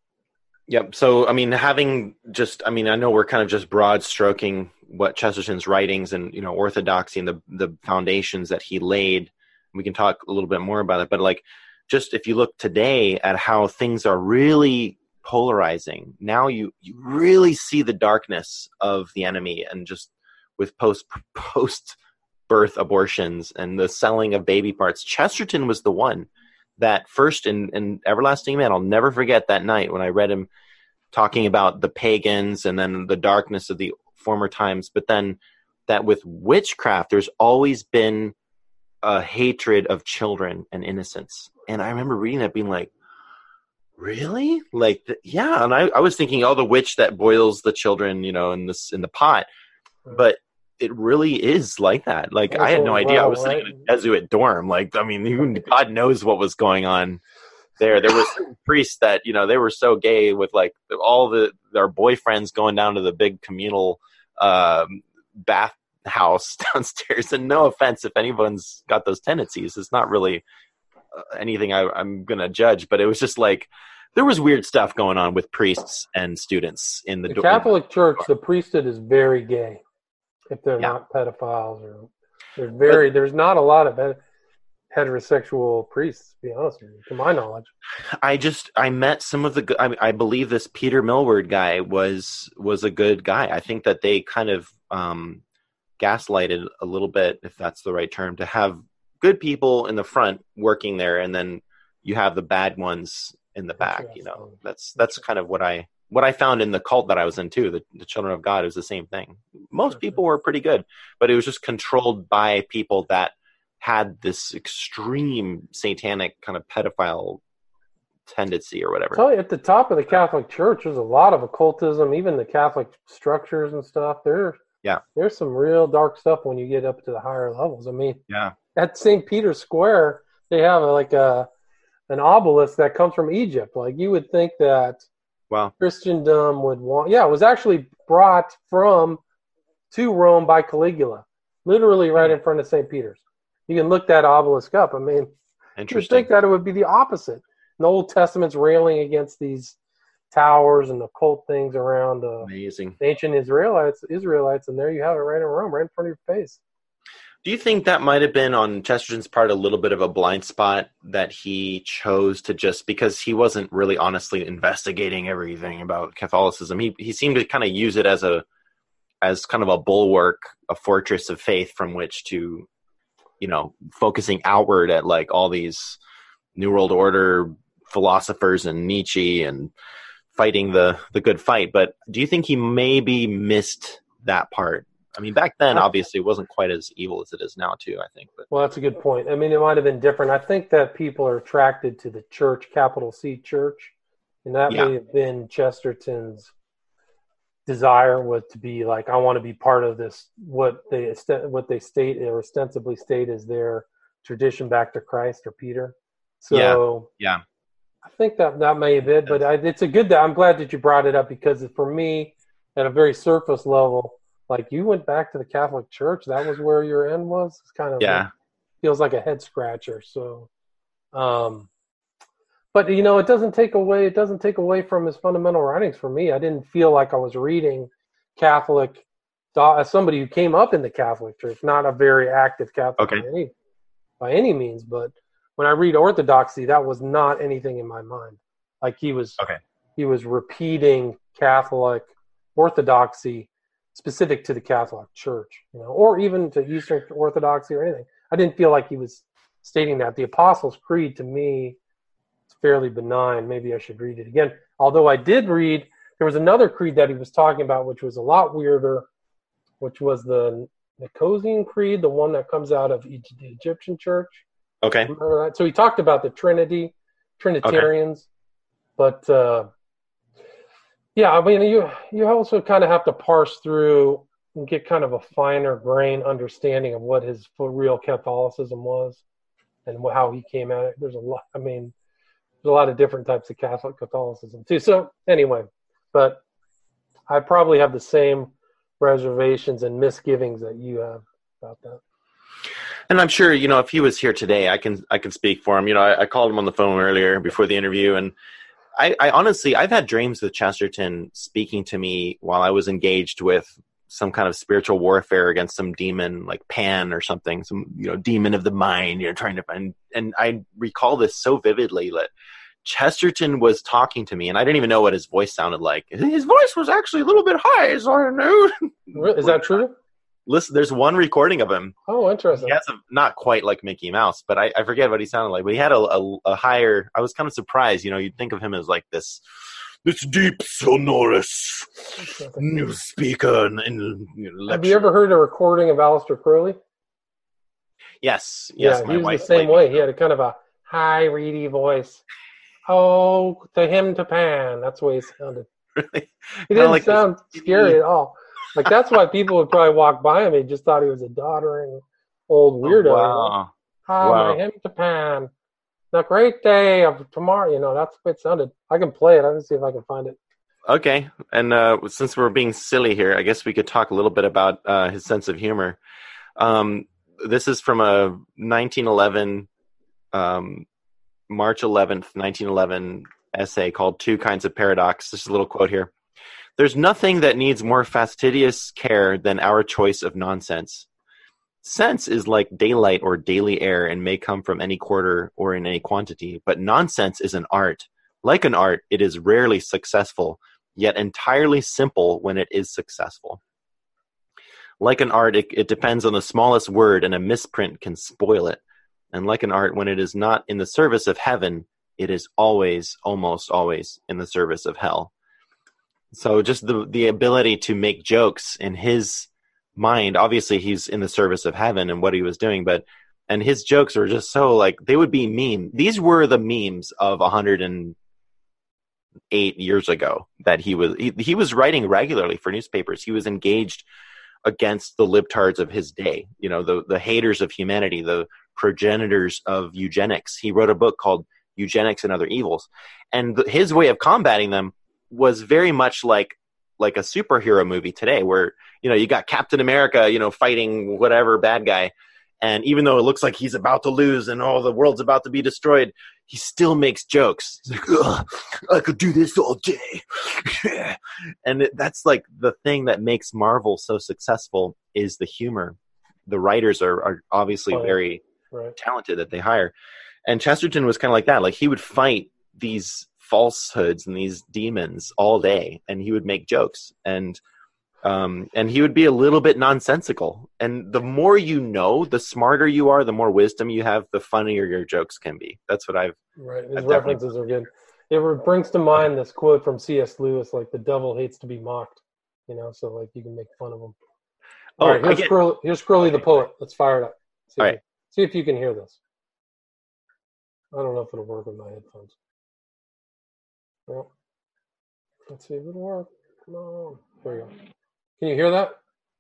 B: Yep. So, I mean, having just, I mean, I know we're kind of just broad stroking what Chesterton's writings and, you know, orthodoxy and the, the foundations that he laid. We can talk a little bit more about it, but like, just if you look today at how things are really polarizing, now you, you really see the darkness of the enemy, and just with post post birth abortions and the selling of baby parts. Chesterton was the one that first in, in Everlasting Man. I'll never forget that night when I read him talking about the pagans and then the darkness of the former times, but then that with witchcraft, there's always been a hatred of children and innocence. And I remember reading that being like, really? Like, the, yeah. And I, I was thinking, oh, the witch that boils the children, you know, in this, in the pot, but it really is like that. Like,
C: That's
B: I had no
C: well,
B: idea. I was
C: right?
B: thinking a Jesuit dorm. Like, I mean, even God knows what was going on there. There was priests that, you know, they were so gay with like all the, their boyfriends going down to the big communal, um, bath house downstairs. And no offense if anyone's got those tendencies, it's not really uh, anything I, I'm gonna judge, but it was just like there was weird stuff going on with priests and students in the,
C: The
B: do-
C: Catholic Church, the priesthood is very gay. If they're
B: Yeah.
C: not pedophiles, or there's very, there's not a lot of het- heterosexual priests, to be honest with you, to my knowledge.
B: I just I met some of the g- I, I believe this Peter Millward guy was was a good guy. I think that they kind of um, gaslighted a little bit, if that's the right term, to have good people in the front working there, and then you have the bad ones in the back. You know,
C: Interesting.
B: that's that's kind of what I what I found in the cult that I was in too. The, the Children of God is the same thing. Most people were pretty good, but it was just controlled by people that had this extreme satanic kind of pedophile tendency or whatever.
C: Tell you, at the top of the Catholic Church, there's a lot of occultism, even the Catholic structures and stuff. There,
B: Yeah.
C: there's some real dark stuff when you get up to the higher levels. I mean,
B: Yeah.
C: at Saint Peter's Square, they have like a an obelisk that comes from Egypt. Like, you would think that
B: Wow.
C: Christendom would want. Yeah, it was actually brought from to Rome by Caligula, literally right in front of Saint Peter's. You can look that obelisk up. I mean, you'd
B: Interesting.
C: think that it would be the opposite. the Old Testament's railing against these towers and occult things around uh,
B: Amazing.
C: ancient Israelites, Israelites, and there you have it right in Rome, right in front of your face.
B: Do you think that might have been on Chesterton's part a little bit of a blind spot, that he chose to just, because he wasn't really honestly investigating everything about Catholicism, he he seemed to kind of use it as a as kind of a bulwark, a fortress of faith from which to, you know, focusing outward at like all these New World Order philosophers and Nietzsche and fighting the, the good fight. But do you think he maybe missed that part? I mean, back then, obviously, it wasn't quite as evil as it is now, too, I think. But
C: well, that's a good point. I mean, it might have been different. I think that people are attracted to the church, capital C church, and that
B: Yeah.
C: may have been Chesterton's desire, was to be like, I want to be part of this, what they what they state or ostensibly state as their tradition back to Christ or Peter. So
B: yeah.
C: I think that that may have been, but I, it's a good that I'm glad that you brought it up, because for me, at a very surface level, like, you went back to the Catholic Church, that was where your end was. It's kind of
B: Yeah.
C: like, feels like a head scratcher. So, um, but you know, it doesn't take away it doesn't take away from his fundamental writings. For me, I didn't feel like I was reading Catholic as somebody who came up in the Catholic Church, not a very active Catholic
B: Okay.
C: by any by any means, but when I read Orthodoxy, that was not anything in my mind. Like, he was,
B: Okay.
C: he was repeating Catholic Orthodoxy specific to the Catholic Church, you know, or even to Eastern Orthodoxy or anything. I didn't feel like he was stating that. The Apostles' Creed, to me, is fairly benign. Maybe I should read it again. Although I did read, there was another creed that he was talking about, which was a lot weirder, which was the Nicosian Creed, the one that comes out of the Egyptian Church.
B: Okay.
C: Remember that? So he talked about the Trinity, Trinitarians, okay. but uh, yeah, I mean, you you also kind of have to parse through and get kind of a finer grain understanding of what his real Catholicism was and how he came at it. There's a lot. I mean, there's a lot of different types of Catholic Catholicism too. So anyway, but I probably have the same reservations and misgivings that you have about that.
B: And I'm sure, you know, if he was here today, I can I can speak for him. You know, I, I called him on the phone earlier before the interview, and I, I honestly, I've had dreams with Chesterton speaking to me while I was engaged with some kind of spiritual warfare against some demon, like Pan or something, some, you know, demon of the mind, you know, trying to find. And I recall this so vividly that Chesterton was talking to me, and I didn't even know what his voice sounded like. His voice was actually a little bit high, so I knew.
C: Is that true?
B: Listen, there's one recording of him.
C: Oh, interesting.
B: He has a, not quite like Mickey Mouse, but I, I forget what he sounded like. But he had a, a, a higher. I was kind of surprised. You know, you'd think of him as like this, this deep, sonorous news speaker. And, and you know,
C: have you ever heard a recording of Aleister Crowley?
B: Yes, yes.
C: Yeah,
B: my
C: he was
B: wife
C: the same
B: played
C: way.
B: me.
C: He had a kind of a high, reedy voice. Oh, to him to Pan. That's the way he sounded.
B: Really?
C: He didn't
B: like
C: sound
B: this-
C: scary at all. Like, that's why people would probably walk by him and just thought he was a doddering old weirdo.
B: Oh, wow.
C: Hi,
B: Wow.
C: my him to Pan. The great day of tomorrow. You know, that's the way it sounded. I can play it. I can see if I can find it.
B: Okay, and uh, since we're being silly here, I guess we could talk a little bit about uh, his sense of humor. Um, this is from a nineteen eleven, um, March eleventh, nineteen eleven essay called Two Kinds of Paradox. Just a little quote here. There's nothing that needs more fastidious care than our choice of nonsense. Sense is like daylight or daily air and may come from any quarter or in any quantity, but nonsense is an art. Like an art, it is rarely successful, yet entirely simple when it is successful. Like an art, it, it depends on the smallest word, and a misprint can spoil it. And like an art, when it is not in the service of heaven, it is always, almost always, in the service of hell. So just the the ability to make jokes in his mind, obviously he's in the service of heaven and what he was doing, but and his jokes were just so like, they would be meme. These were the memes of one hundred eight years ago that he was he, he was writing regularly for newspapers. He was engaged against the libtards of his day, you know, the the haters of humanity, the progenitors of eugenics. He wrote a book called Eugenics and Other Evils, and the, his way of combating them was very much like like a superhero movie today, where, you know, you got Captain America, you know, fighting whatever bad guy, and even though it looks like he's about to lose and all the world's about to be destroyed, he still makes jokes. He's like, ugh, I could do this all day. And it, that's like the thing that makes Marvel so successful is the humor. The writers are, are obviously
C: oh,
B: very
C: right.
B: talented that they hire. And Chesterton was kind of like that. Like, he would fight these falsehoods and these demons all day, and he would make jokes. And Um, and he would be a little bit nonsensical. And the more you know, the smarter you are, the more wisdom you have, the funnier your jokes can be. That's what I've...
C: Right, his
B: I've
C: references are good. It brings to mind this quote from C S Lewis, like, the devil hates to be mocked. You know, so, like, you can make fun of him. All
B: oh,
C: right, here's,
B: get...
C: Crowley, here's Crowley the poet. Let's fire it up. See,
B: all
C: if
B: right.
C: you, see if you can hear this. I don't know if it'll work with my headphones. Well, let's see if it'll work. Come on. There we go. Can you hear that?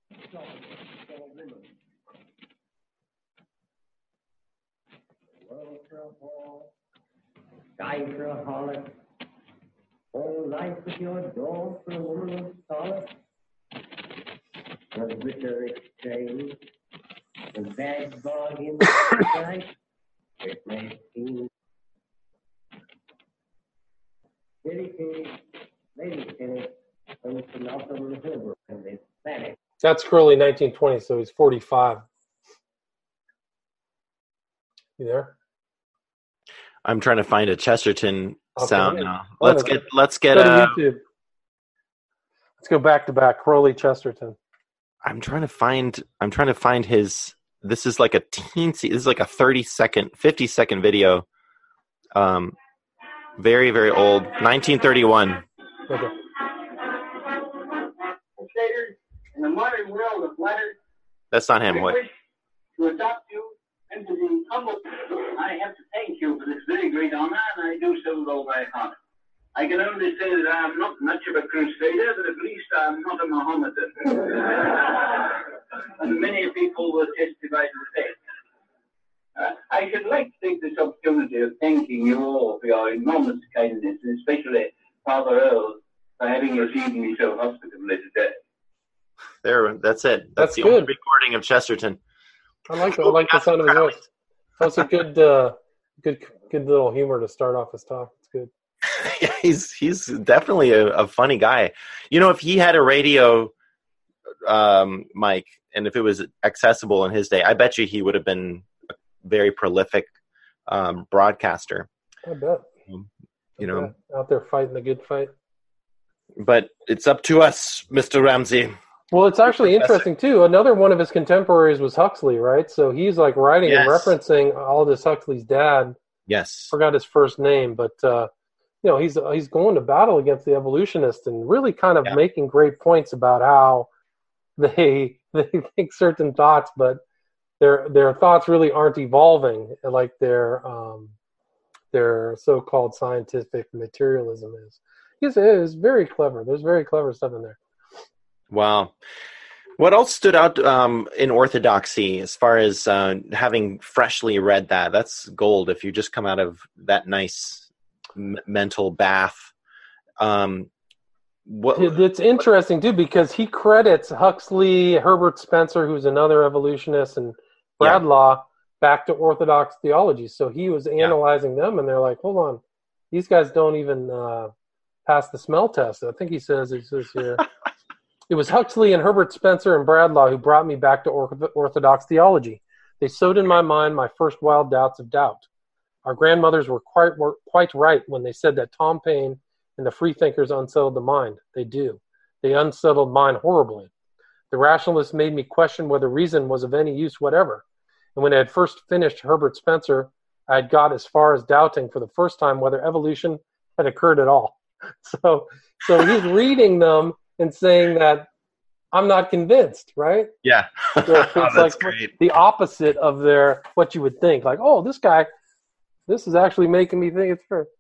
E: Die for a harlot, whole life with your dog for a woman of solace. The bitter exchange, the bad bargain, right? It may seem Kitty, kitty, lady kitty, comes to Malcolm Hilbert and this planet.
C: That's Crowley, nineteen twenty, so he's forty-five. You there?
B: I'm trying to find a Chesterton
C: Okay.
B: sound now.
C: Oh,
B: Let's
C: okay.
B: get let's get
C: Go to
B: uh,
C: YouTube. Let's go back to back. Crowley, Chesterton.
B: I'm trying to find I'm trying to find his this is like a teensy this is like a thirty second, fifty second video. Um very, very old. nineteen thirty-one.
C: Okay.
F: In the modern world of letters,
B: That's not him.
F: we
B: What?
F: wish to adopt you into the humble. I have to thank you for this very great honor, and I do so with all my heart. I can only say that I am not much of a crusader, but at least I am not a Mohammedan. And many people will testify to the fact. Uh, I should like to take this opportunity of thanking you all for your enormous kindness, and especially Father Earl for having received me so hospitably today.
B: There, that's it. That's,
C: That's
B: the
C: good.
B: only recording of Chesterton.
C: I like the, I like the sound of his voice. That's a good, uh, good, good little humor to start off his talk. It's good.
B: Yeah, he's he's definitely a, a funny guy. You know, if he had a radio um, mic and if it was accessible in his day, I bet you he would have been a very prolific um, broadcaster.
C: I bet.
B: You
C: I
B: know,
C: bet. Out there fighting the good fight.
B: but it's up to us, Mister Ramsey.
C: Well, it's actually interesting too. Another one of his contemporaries was Huxley, right? So he's like writing
B: Yes.
C: and referencing Aldous Huxley's dad.
B: Yes.
C: Forgot his first name, but uh, you know, he's he's going to battle against the evolutionists and really kind of
B: Yeah.
C: making great points about how they they think certain thoughts, but their their thoughts really aren't evolving like their um, their so-called scientific materialism is. He's is very clever. There's very clever stuff in there.
B: Wow. What else stood out um, in orthodoxy as far as uh, having freshly read that? That's gold if you just come out of that nice m- mental bath. Um, what,
C: It's interesting, too, because he credits Huxley, Herbert Spencer, who's another evolutionist, and
B: Yeah.
C: Bradlaugh back to Orthodox theology. So he was analyzing them, and they're like, hold on, these guys don't even uh, pass the smell test. I think he says, it says here, it was Huxley and Herbert Spencer and Bradlaugh who brought me back to Orthodox theology. They sowed in my mind my first wild doubts of doubt. Our grandmothers were quite, were quite right when they said that Tom Paine and the freethinkers unsettled the mind. They do. They unsettled mine horribly. The rationalists made me question whether reason was of any use whatever. And when I had first finished Herbert Spencer, I had got as far as doubting for the first time whether evolution had occurred at all. So, so he's reading them and saying that I'm not convinced, right?
B: Yeah.
C: So it's
B: Oh,
C: like
B: that's great.
C: the opposite of their what you would think. Like, oh, this guy, this is actually making me think it's true.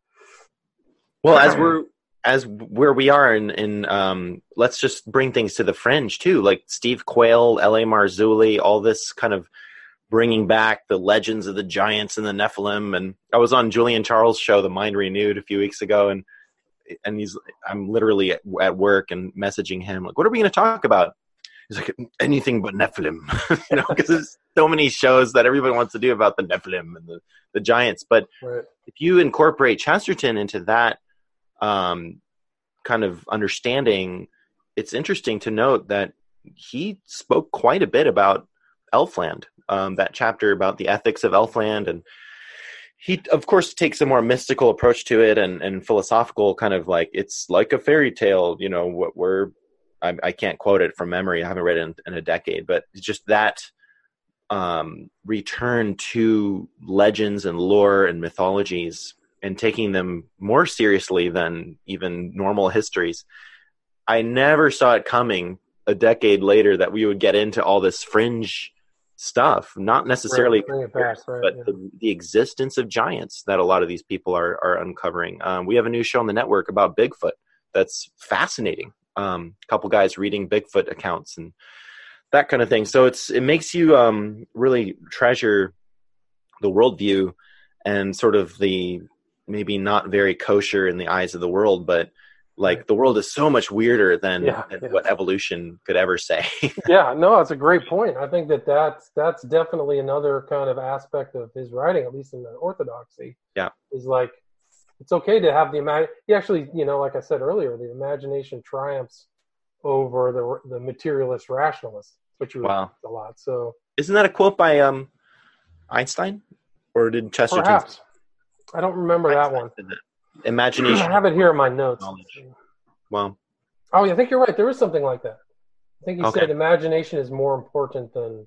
B: Well, as we're as where we are in, in um, let's just bring things to the fringe too, like Steve Quayle, L A. Marzulli, all this kind of bringing back the legends of the giants and the Nephilim. And I was on Julian Charles' show, The Mind Renewed, a few weeks ago, and and he's I'm literally at, at work and messaging him like, what are we going to talk about? he's like, anything but Nephilim, you know, because there's so many shows that everybody wants to do about the Nephilim and the, the giants. But
C: right.
B: if you incorporate Chesterton into that um, kind of understanding, it's interesting to note that he spoke quite a bit about Elfland, um, that chapter about the ethics of Elfland. And he, of course, takes a more mystical approach to it and, and philosophical, kind of like, it's like a fairy tale, you know, what we're, I, I can't quote it from memory. I haven't read it in, in a decade, but it's just that um, return to legends and lore and mythologies and taking them more seriously than even normal histories. I never saw it coming a decade later that we would get into all this fringe stuff, not necessarily,
C: right, back, right,
B: but
C: yeah.
B: the, the existence of giants that a lot of these people are, are uncovering. Um, we have a new show on the network about Bigfoot that's fascinating. Um, a couple guys reading Bigfoot accounts and that kind of thing. So it's it makes you um, really treasure the worldview and sort of the maybe not very kosher in the eyes of the world, but like the world is so much weirder than,
C: yeah,
B: than
C: yeah.
B: what evolution could ever say.
C: Yeah, no, it's a great point. I think that that's, that's definitely another kind of aspect of his writing, at least in the orthodoxy.
B: Yeah.
C: Is like, it's okay to have the imagine. He actually, you know, like I said earlier, the imagination triumphs over the the materialist rationalist, which you
B: Wow.
C: a lot. So
B: isn't that a quote by um, Einstein, or did Chesterton?
C: Perhaps. I don't remember
B: Einstein
C: that one.
B: said that. Imagination.
C: I have it here in my notes.
B: Knowledge. Well,
C: oh, yeah, I think you're right. There is something like that. I think he
B: okay.
C: said imagination is more important than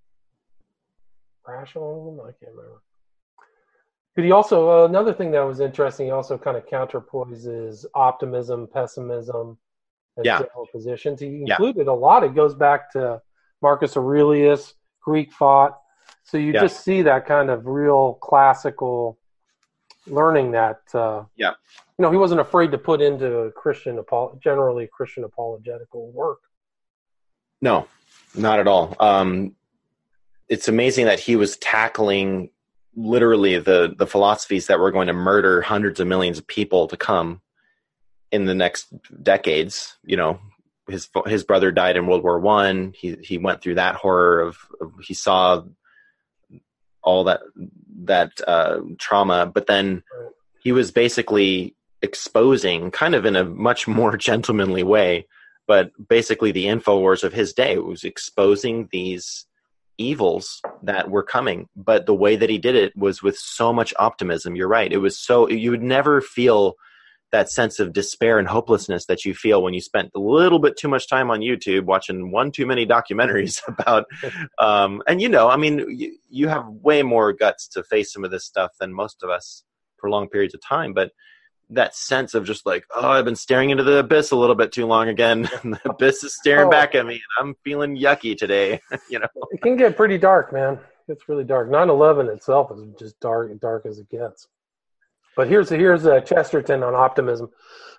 C: rationalism. I can't remember. But he also, uh, another thing that was interesting, he also kind of counterpoises optimism, pessimism, and
B: Yeah.
C: general positions. He
B: Yeah.
C: included a lot. It goes back to Marcus Aurelius, Greek thought. So you
B: Yeah.
C: just see that kind of real classical learning that, uh,
B: Yeah.
C: you know, he wasn't afraid to put into Christian, generally Christian apologetical work.
B: No, not at all. Um, it's amazing that he was tackling literally the, the philosophies that were going to murder hundreds of millions of people to come in the next decades. You know, his his brother died in World War One. He he went through that horror of, of he saw all that that uh, trauma, but then he was basically exposing, kind of in a much more gentlemanly way, but basically the InfoWars of his day. It was exposing these evils that were coming, but the way that he did it was with so much optimism. You're right. It was so, you would never feel that sense of despair and hopelessness that you feel when you spent a little bit too much time on YouTube watching one too many documentaries about, um, and you know, I mean, you, you have way more guts to face some of this stuff than most of us for long periods of time, but that sense of just like, oh, I've been staring into the abyss a little bit too long again. And the abyss is staring
C: Oh.
B: back at me and I'm feeling yucky today. You know?
C: It can get pretty dark, man. It's really dark. nine eleven itself is just dark, dark as it gets. But here's here's uh, Chesterton on optimism.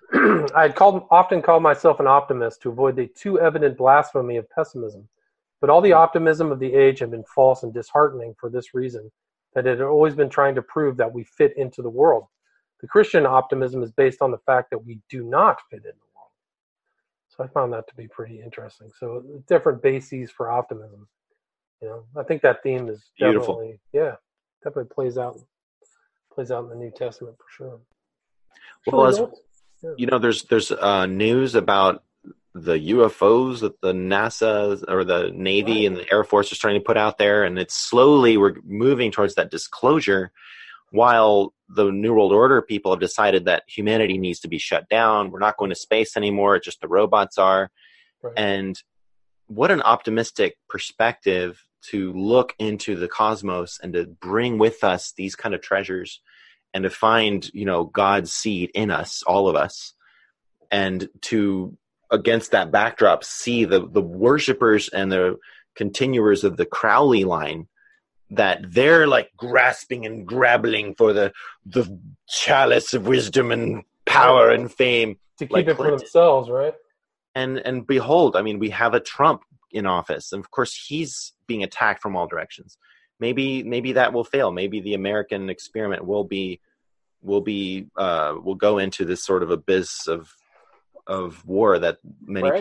C: I had called often called myself an optimist to avoid the too evident blasphemy of pessimism. But all the optimism of the age had been false and disheartening for this reason, that it had always been trying to prove that we fit into the world. The Christian optimism is based on the fact that we do not fit in the world. So I found that to be pretty interesting. So different bases for optimism. You know, I think that theme is
B: Beautiful.
C: definitely, yeah, definitely plays out plays out in the New Testament for sure.
B: Well, as,
C: Really yeah.
B: you know, there's there's uh, news about the U F Os that the NASA or the Navy
C: Right.
B: and the Air Force are starting to put out there, and it's slowly we're moving towards that disclosure. While the New World Order people have decided that humanity needs to be shut down, we're not going to space anymore. It's just the robots are.
C: Right.
B: And what an optimistic perspective to look into the cosmos and to bring with us these kind of treasures and to find, you know, God's seed in us, all of us, and to, against that backdrop, see the, the worshipers and the continuers of the Crowley line, that they're like grasping and grabbling for the the chalice of wisdom and power and fame
C: to keep
B: like
C: it for
B: Clinton.
C: themselves, right?
B: And and behold, I mean, we have a Trump in office, and of course he's being attacked from all directions. Maybe maybe that will fail. Maybe the American experiment will be will be uh, will go into this sort of abyss of of war that many
C: Right.
B: people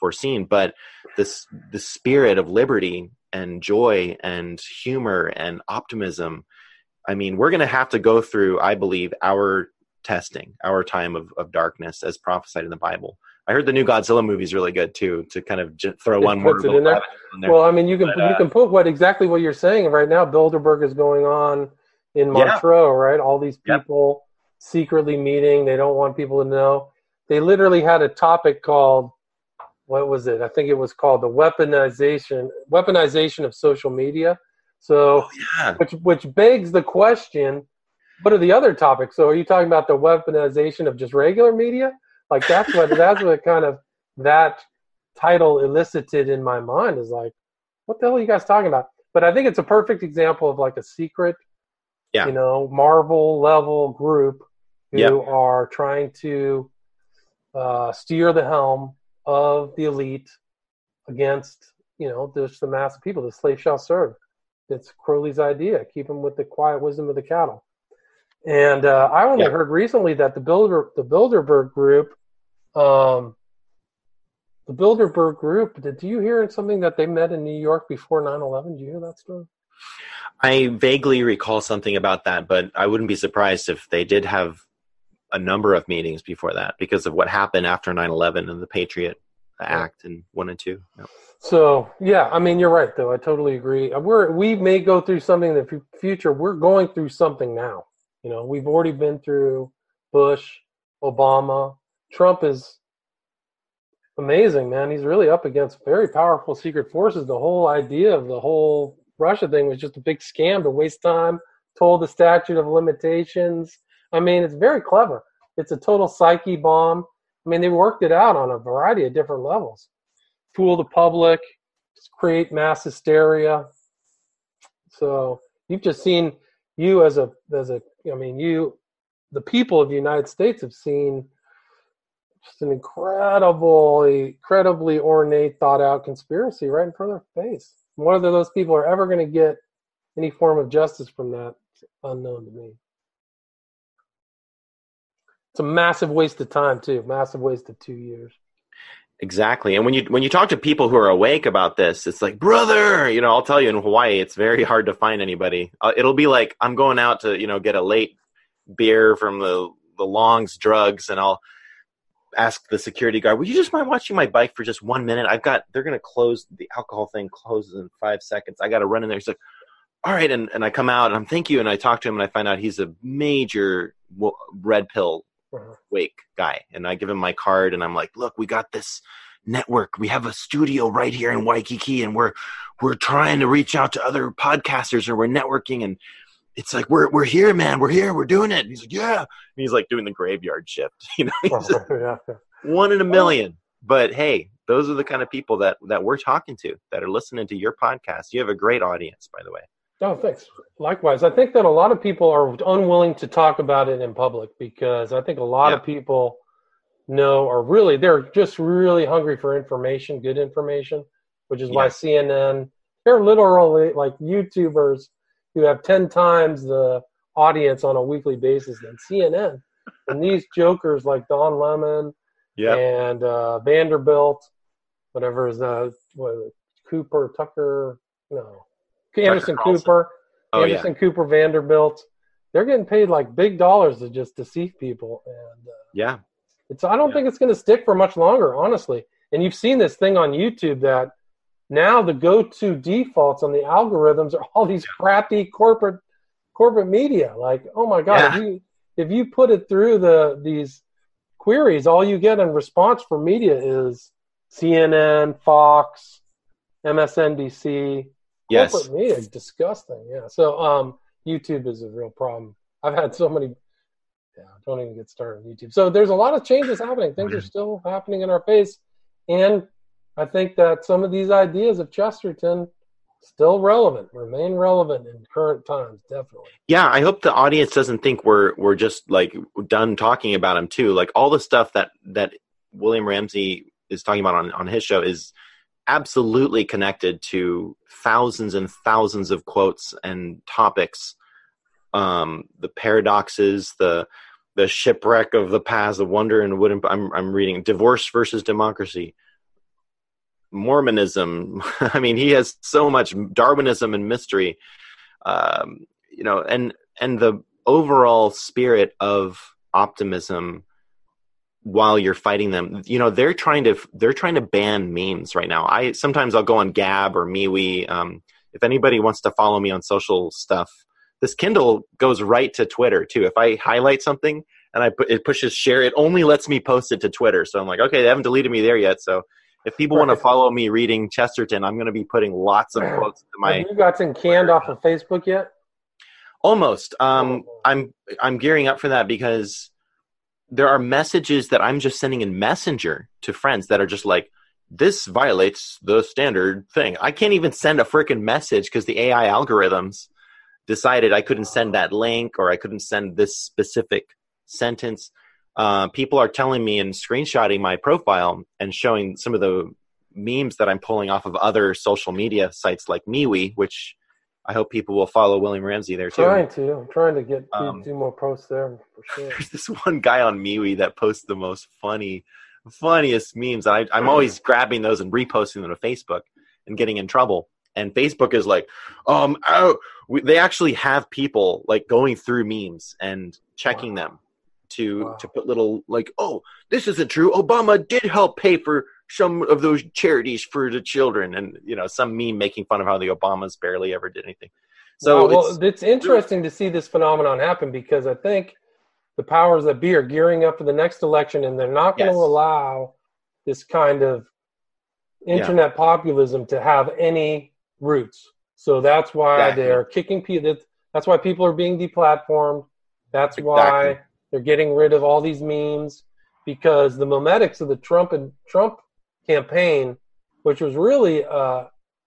B: foreseen. But this the spirit of liberty and joy and humor and optimism, I mean, we're going to have to go through, I believe, our testing, our time of, of darkness as prophesied in the Bible. I heard the new Godzilla movie is really good too, to kind of j- throw
C: It
B: one more
C: puts it in there.
B: in there.
C: Well, I mean, you can
B: But, uh,
C: you can put what exactly what you're saying right now. Bilderberg is going on in Montreux, right? All these people yep. secretly meeting. They don't want people to know. They literally had a topic called, what was it? I think it was called the weaponization weaponization of social media. So,
B: oh, yeah.
C: which which begs the question, what are the other topics? So, are you talking about the weaponization of just regular media? Like that's what that's what kind of that title elicited in my mind, is like, what the hell are you guys talking about? But I think it's a perfect example of like a secret,
B: yeah.
C: you know, Marvel level group who
B: yep.
C: are trying to uh, steer the helm of the elite against, you know, just the mass of people. The slave shall serve. It's Crowley's idea. Keep them with the quiet wisdom of the cattle. And uh, I only
B: yep.
C: heard recently that the Builder, the Bilderberg group, um, the Bilderberg group. Did you hear something that they met in New York before nine eleven? Did you hear that story?
B: I vaguely recall something about that, but I wouldn't be surprised if they did have a number of meetings before that because of what happened after nine eleven and the Patriot Act in one and two. Yep.
C: So, yeah, I mean, you're right, though. I totally agree. We're, we may go through something in the future. We're going through something now. You know, we've already been through Bush, Obama. Trump is amazing, man. He's really up against very powerful secret forces. The whole idea of the whole Russia thing was just a big scam to waste time, told the statute of limitations. I mean, it's very clever. It's a total psyche bomb. I mean, they worked it out on a variety of different levels. Fool the public, just create mass hysteria. So you've just seen, you as a, as a, I mean, you, the people of the United States have seen just an incredibly, incredibly ornate, thought-out conspiracy right in front of their face. Whether those people are ever going to get any form of justice from that is unknown to me. It's a massive waste of time, too. Massive waste of two years.
B: Exactly. And when you when you talk to people who are awake about this, it's like, brother, you know, I'll tell you, in Hawaii, it's very hard to find anybody. Uh, it'll be like, I'm going out to, you know, get a late beer from the, the Long's Drugs, and I'll ask the security guard, would you just mind watching my bike for just one minute? I've got, they're going to close, the alcohol thing closes in five seconds. I got to run in there. He's like, all right. And, and I come out and I'm, thank you. And I talk to him and I find out he's a major w- red pill wake guy. And I give him my card and I'm like, look, we got this network. We have a studio right here in Waikiki and we're, we're trying to reach out to other podcasters, or we're networking, and it's like, we're, we're here, man. We're here. We're doing it. And he's like, yeah. And he's like doing the graveyard shift, you know, he's just
C: yeah.
B: one in a million. But hey, those are the kind of people that, that we're talking to, that are listening to your podcast. You have a great audience, by the way.
C: Oh, thanks. Likewise. I think that a lot of people are unwilling to talk about it in public because I think a lot
B: yeah.
C: of people know, or really, they're just really hungry for information, good information, which is yeah. why C N N, they're literally like YouTubers who have ten times the audience on a weekly basis than C N N. And these jokers like Don Lemon
B: yep.
C: and uh, Vanderbilt, whatever is uh, what is it, Cooper, Tucker, no. Anderson Cooper,
B: oh,
C: Anderson
B: yeah.
C: Cooper, Vanderbilt, they're getting paid like big dollars to just deceive people, and uh,
B: yeah,
C: it's. I don't
B: yeah.
C: think it's going to stick for much longer, honestly. And you've seen this thing on YouTube that now the go-to defaults on the algorithms are all these crappy corporate corporate media. Like, oh my god,
B: yeah.
C: if you if you put it through the these queries, all you get in response from media is C N N, Fox, M S N B C.
B: Yes.
C: Corporate media is disgusting. Yeah. So um, YouTube is a real problem. I've had so many. Yeah, don't even get started on YouTube. So there's a lot of changes happening. Things are still happening in our face, and I think that some of these ideas of Chesterton still relevant, remain relevant in current times. Definitely.
B: Yeah, I hope the audience doesn't think we're we're just like done talking about him too. Like all the stuff that that William Ramsey is talking about on on his show is absolutely connected to thousands and thousands of quotes and topics, um, the paradoxes, the the shipwreck of the past, the wonder and wooden. I'm I'm reading Divorce versus Democracy, Mormonism. I mean, he has so much Darwinism and mystery, um, you know, and and the overall spirit of optimism while you're fighting them. You know, they're trying to they're trying to ban memes right now. I sometimes I'll go on Gab or MeWe. Um, if anybody wants to follow me on social stuff, this Kindle goes right to Twitter too. If I highlight something and I put, it pushes share, it only lets me post it to Twitter. So I'm like, okay, they haven't deleted me there yet. So if people want to follow me reading Chesterton, I'm going to be putting lots of quotes to my.
C: Have you gotten canned off of Facebook yet?
B: Almost. Um, I'm I'm gearing up for that because there are messages that I'm just sending in Messenger to friends that are just like, this violates the standard thing. I can't even send a freaking message because the A I algorithms decided I couldn't send that link or I couldn't send this specific sentence. Uh, people are telling me and screenshotting my profile and showing some of the memes that I'm pulling off of other social media sites like MeWe, which I hope people will follow William Ramsey there too.
C: Trying to. I'm trying to get
B: Um,
C: do more posts there for sure.
B: There's this one guy on MeWe that posts the most funny, funniest memes. I, I'm always grabbing those and reposting them to Facebook and getting in trouble. And Facebook is like, um, oh, we, they actually have people like going through memes and checking
C: Wow.
B: them to
C: Wow.
B: to put little like, oh, this isn't true. Obama did help pay for some of those charities for the children, and you know, some meme making fun of how the Obamas barely ever did anything. So
C: Wow, well,
B: it's,
C: it's interesting to see this phenomenon happen because I think the powers that be are gearing up for the next election, and they're not going to
B: Yes.
C: allow this kind of internet populism to have any roots. So that's why
B: Exactly.
C: they're kicking people. That's why people are being deplatformed. That's
B: Exactly.
C: why they're getting rid of all these memes, because the memetics of the Trump and Trump campaign, which was really uh,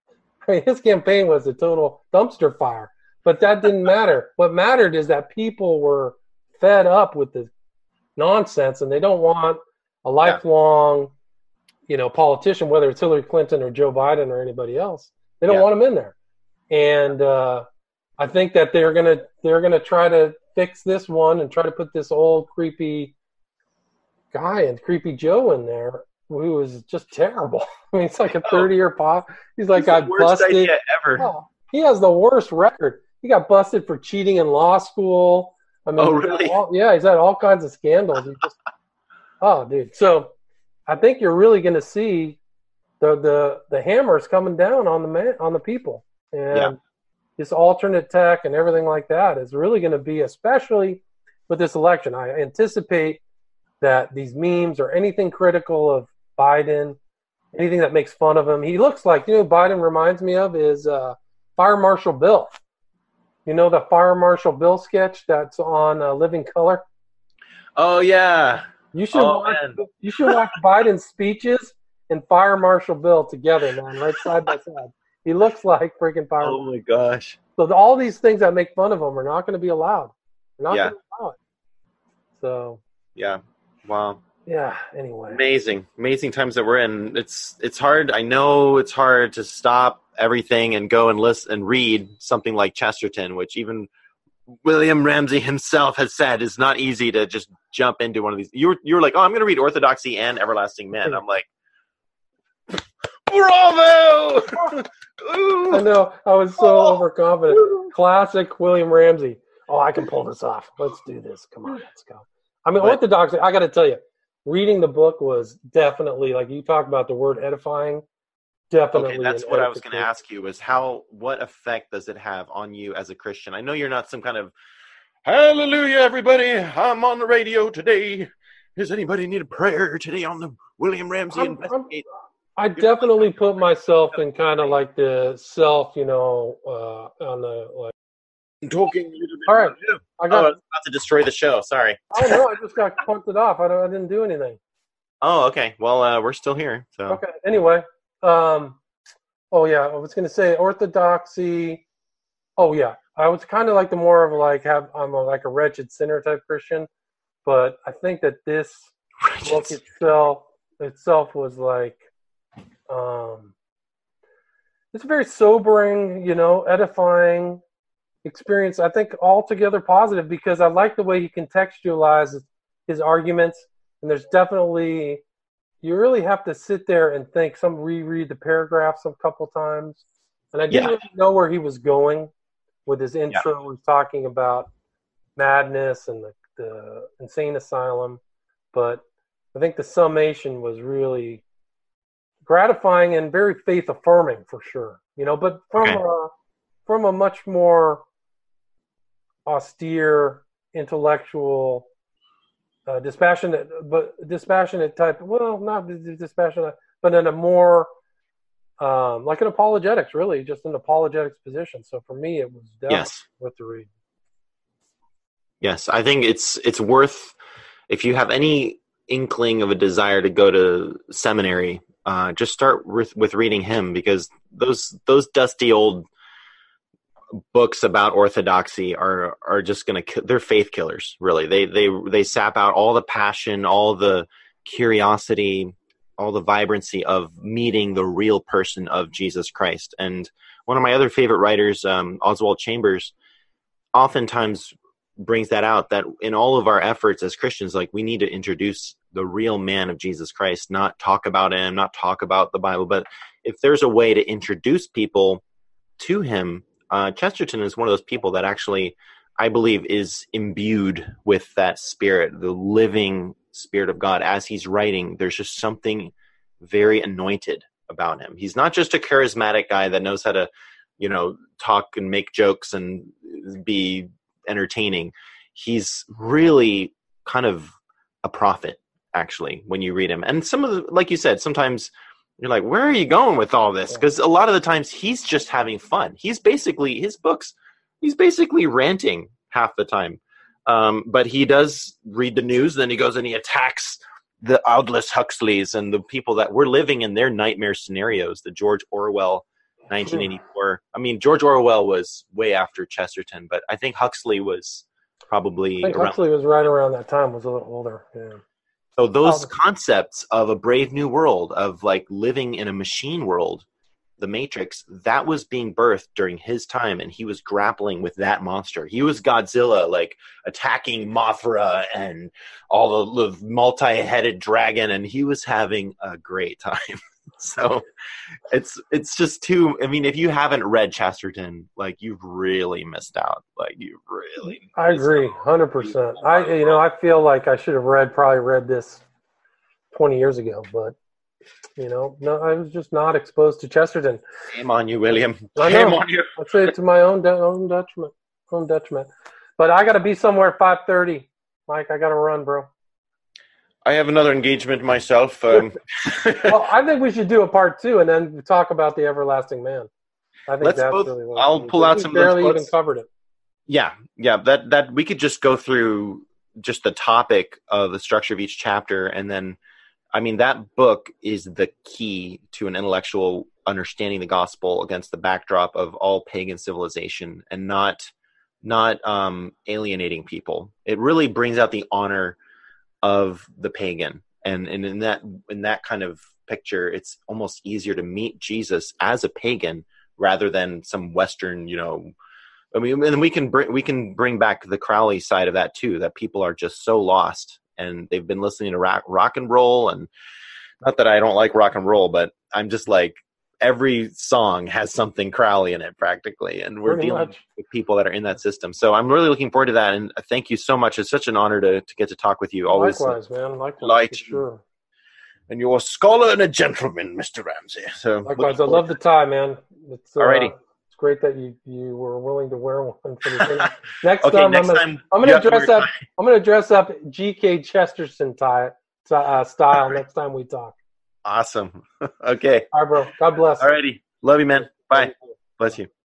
C: I mean, his campaign was a total dumpster fire, but that didn't matter. What mattered is that people were fed up with the nonsense, and they don't want a lifelong, you know, politician, whether it's Hillary Clinton or Joe Biden or anybody else. They don't
B: Yeah.
C: want him in there, and uh, I think that they're gonna they're gonna try to fix this one and try to put this old creepy guy and creepy Joe in there, who is just terrible. I mean, it's like a thirty-year pop. He's like
B: it's
C: got
B: the worst
C: busted.
B: idea ever.
C: Oh, he has the worst record. He got busted for cheating in law school. I mean,
B: Oh, really?
C: all- yeah, he's had all kinds of scandals. He just, oh, dude. So I think you're really going to see the the the hammers coming down on the man on the people, and
B: Yeah.
C: this alternate tech and everything like that is really going to be, especially with this election. I anticipate that these memes or anything critical of Biden, anything that makes fun of him, he looks like, you know, Biden reminds me of is uh, Fire Marshal Bill. You know the Fire Marshal Bill sketch that's on uh, Living Color?
B: Oh yeah.
C: You should
B: Oh,
C: watch,
B: man.
C: you should watch Biden's speeches and Fire Marshal Bill together, man, right side by side. He looks like freaking Fire
B: Oh
C: Marshal.
B: my gosh.
C: So all these things that make fun of him are not going to be allowed. They're not
B: Yeah.
C: going to allow it. So,
B: Yeah. Wow.
C: yeah, anyway.
B: Amazing, amazing times that we're in. It's it's hard. I know it's hard to stop everything and go and listen and read something like Chesterton, which even William Ramsey himself has said is not easy to just jump into one of these. You were you were like, oh, I'm going to read Orthodoxy and Everlasting Men. I'm like, bravo!
C: I know. I was so overconfident. Classic William Ramsey. Oh, I can pull this off. Let's do this. Come on, let's go. I mean,
B: But-
C: Orthodoxy, I got to tell you, reading the book was definitely, like you talked about the word edifying, definitely.
B: Okay, that's
C: an
B: what I was going to
C: edification.
B: ask you is how, what effect does it have on you as a Christian? I know you're not some kind of, hallelujah, everybody, I'm on the radio today. Does anybody need a prayer today on the William Ramsey
C: I'm- I'm-
B: Investigate?
C: I definitely put myself in kind of like the self, you know, uh, on the, like,
B: Talking a little bit
C: All right.
B: about you.
C: I
B: Oh, I
C: got,
B: was about to destroy the show. Sorry.
C: oh no, I just got punted off. I don't, I didn't do anything.
B: Oh, okay. Well, uh, we're still here. So
C: Okay. Anyway, um, oh yeah, I was gonna say Orthodoxy. Oh yeah, I was kind of like the more of like have I'm a, like a wretched sinner type Christian, but I think that this book itself itself was like, um, it's very sobering, you know, edifying experience. I think altogether positive because I like the way he contextualizes his arguments, and there's definitely, you really have to sit there and think. Some reread the paragraphs a couple times, and I didn't
B: Yeah.
C: really know where he was going with his intro.
B: Yeah.
C: He was talking about madness and the, the insane asylum, but I think the summation was really gratifying and very faith affirming for sure. You know, but from
B: Okay.
C: a from a much more austere, intellectual, uh, dispassionate, but dispassionate type. Well, not dispassionate, but in a more um, like an apologetics, really, just an apologetics position. So for me, it was definitely
B: Yes.
C: worth the read.
B: Yes, I think it's it's worth, if you have any inkling of a desire to go to seminary, uh, just start with, with reading him, because those those dusty old books about orthodoxy are are just going to, they're faith killers, really. They they they sap out all the passion, all the curiosity, all the vibrancy of meeting the real person of Jesus Christ. And one of my other favorite writers, um, Oswald Chambers, oftentimes brings that out, that in all of our efforts as Christians, like, we need to introduce the real man of Jesus Christ, not talk about him, not talk about the Bible. But if there's a way to introduce people to him, uh, Chesterton is one of those people that actually, I believe, is imbued with that spirit, the living spirit of God. As he's writing, there's just something very anointed about him. He's not just a charismatic guy that knows how to, you know, talk and make jokes and be entertaining. He's really kind of a prophet, actually, when you read him. And some of the, like you said, sometimes you're like, where are you going with all this? Because a lot of the times he's just having fun. He's basically, his books, he's basically ranting half the time. Um, but he does read the news, then he goes and he attacks the Aldous Huxleys and the people that were living in their nightmare scenarios, the George Orwell nineteen eighty-four. I mean, George Orwell was way after Chesterton, but I think Huxley was probably
C: I think
B: around.
C: Huxley was right around that time, was a little older. Yeah.
B: So those
C: Oh.
B: concepts of a brave new world, of like living in a machine world, the Matrix, that was being birthed during his time, and he was grappling with that monster. He was Godzilla, like attacking Mothra and all the, the multi-headed dragon, and he was having a great time. So it's it's just too, I mean, if you haven't read Chesterton, like, you've really missed out. Like, you really
C: I
B: missed
C: agree,
B: out.
C: one hundred percent. I, you know, I feel like I should have read, probably read this twenty years ago, but, you know, no, I was just not exposed to Chesterton.
B: Shame on you, William.
C: I
B: Shame
C: know.
B: on you.
C: I say it to my own, de- own detriment, own detriment. But I got to be somewhere at five thirty. Mike, I got to run, bro.
B: I have another engagement myself. Um,
C: Well, I think we should do a part two and then talk about the Everlasting Man. I think
B: Let's
C: that's
B: both-
C: really what
B: I'll
C: we
B: pull
C: did.
B: out
C: We
B: some-
C: barely
B: let's-
C: even
B: let's-
C: covered it.
B: Yeah, yeah, that that we could just go through just the topic of the structure of each chapter, and then, I mean, that book is the key to an intellectual understanding the gospel against the backdrop of all pagan civilization, and not not um, alienating people. It really brings out the honor of the pagan, and and in that in that kind of picture, it's almost easier to meet Jesus as a pagan rather than some Western, you know. I mean, and we can bring we can bring back the Crowley side of that too. That people are just so lost, and they've been listening to rock, rock and roll, and not that I don't like rock and roll, but I'm just like, every song has something Crowley in it practically, and we're
C: Pretty
B: dealing
C: much.
B: with people that are in that system. So I'm really looking forward to that, and thank you so much. It's such an honor to to get to talk with you. Always,
C: Likewise, man. Likewise,
B: light.
C: for sure.
B: and you're a scholar and a gentleman, Mister Ramsey. So
C: Likewise, I love the tie, man. It's, uh,
B: Alrighty.
C: It's great that you, you were willing to wear one for the dinner. Next
B: Okay,
C: time,
B: next
C: I'm gonna,
B: time
C: I'm
B: you
C: gonna
B: have to
C: dress
B: wear a
C: up.
B: tie.
C: I'm gonna dress up G K Chesterton tie uh, style next time we talk.
B: Awesome. Okay.
C: All right, bro. God bless.
B: Alrighty. Love you, man. Bye. Bless you.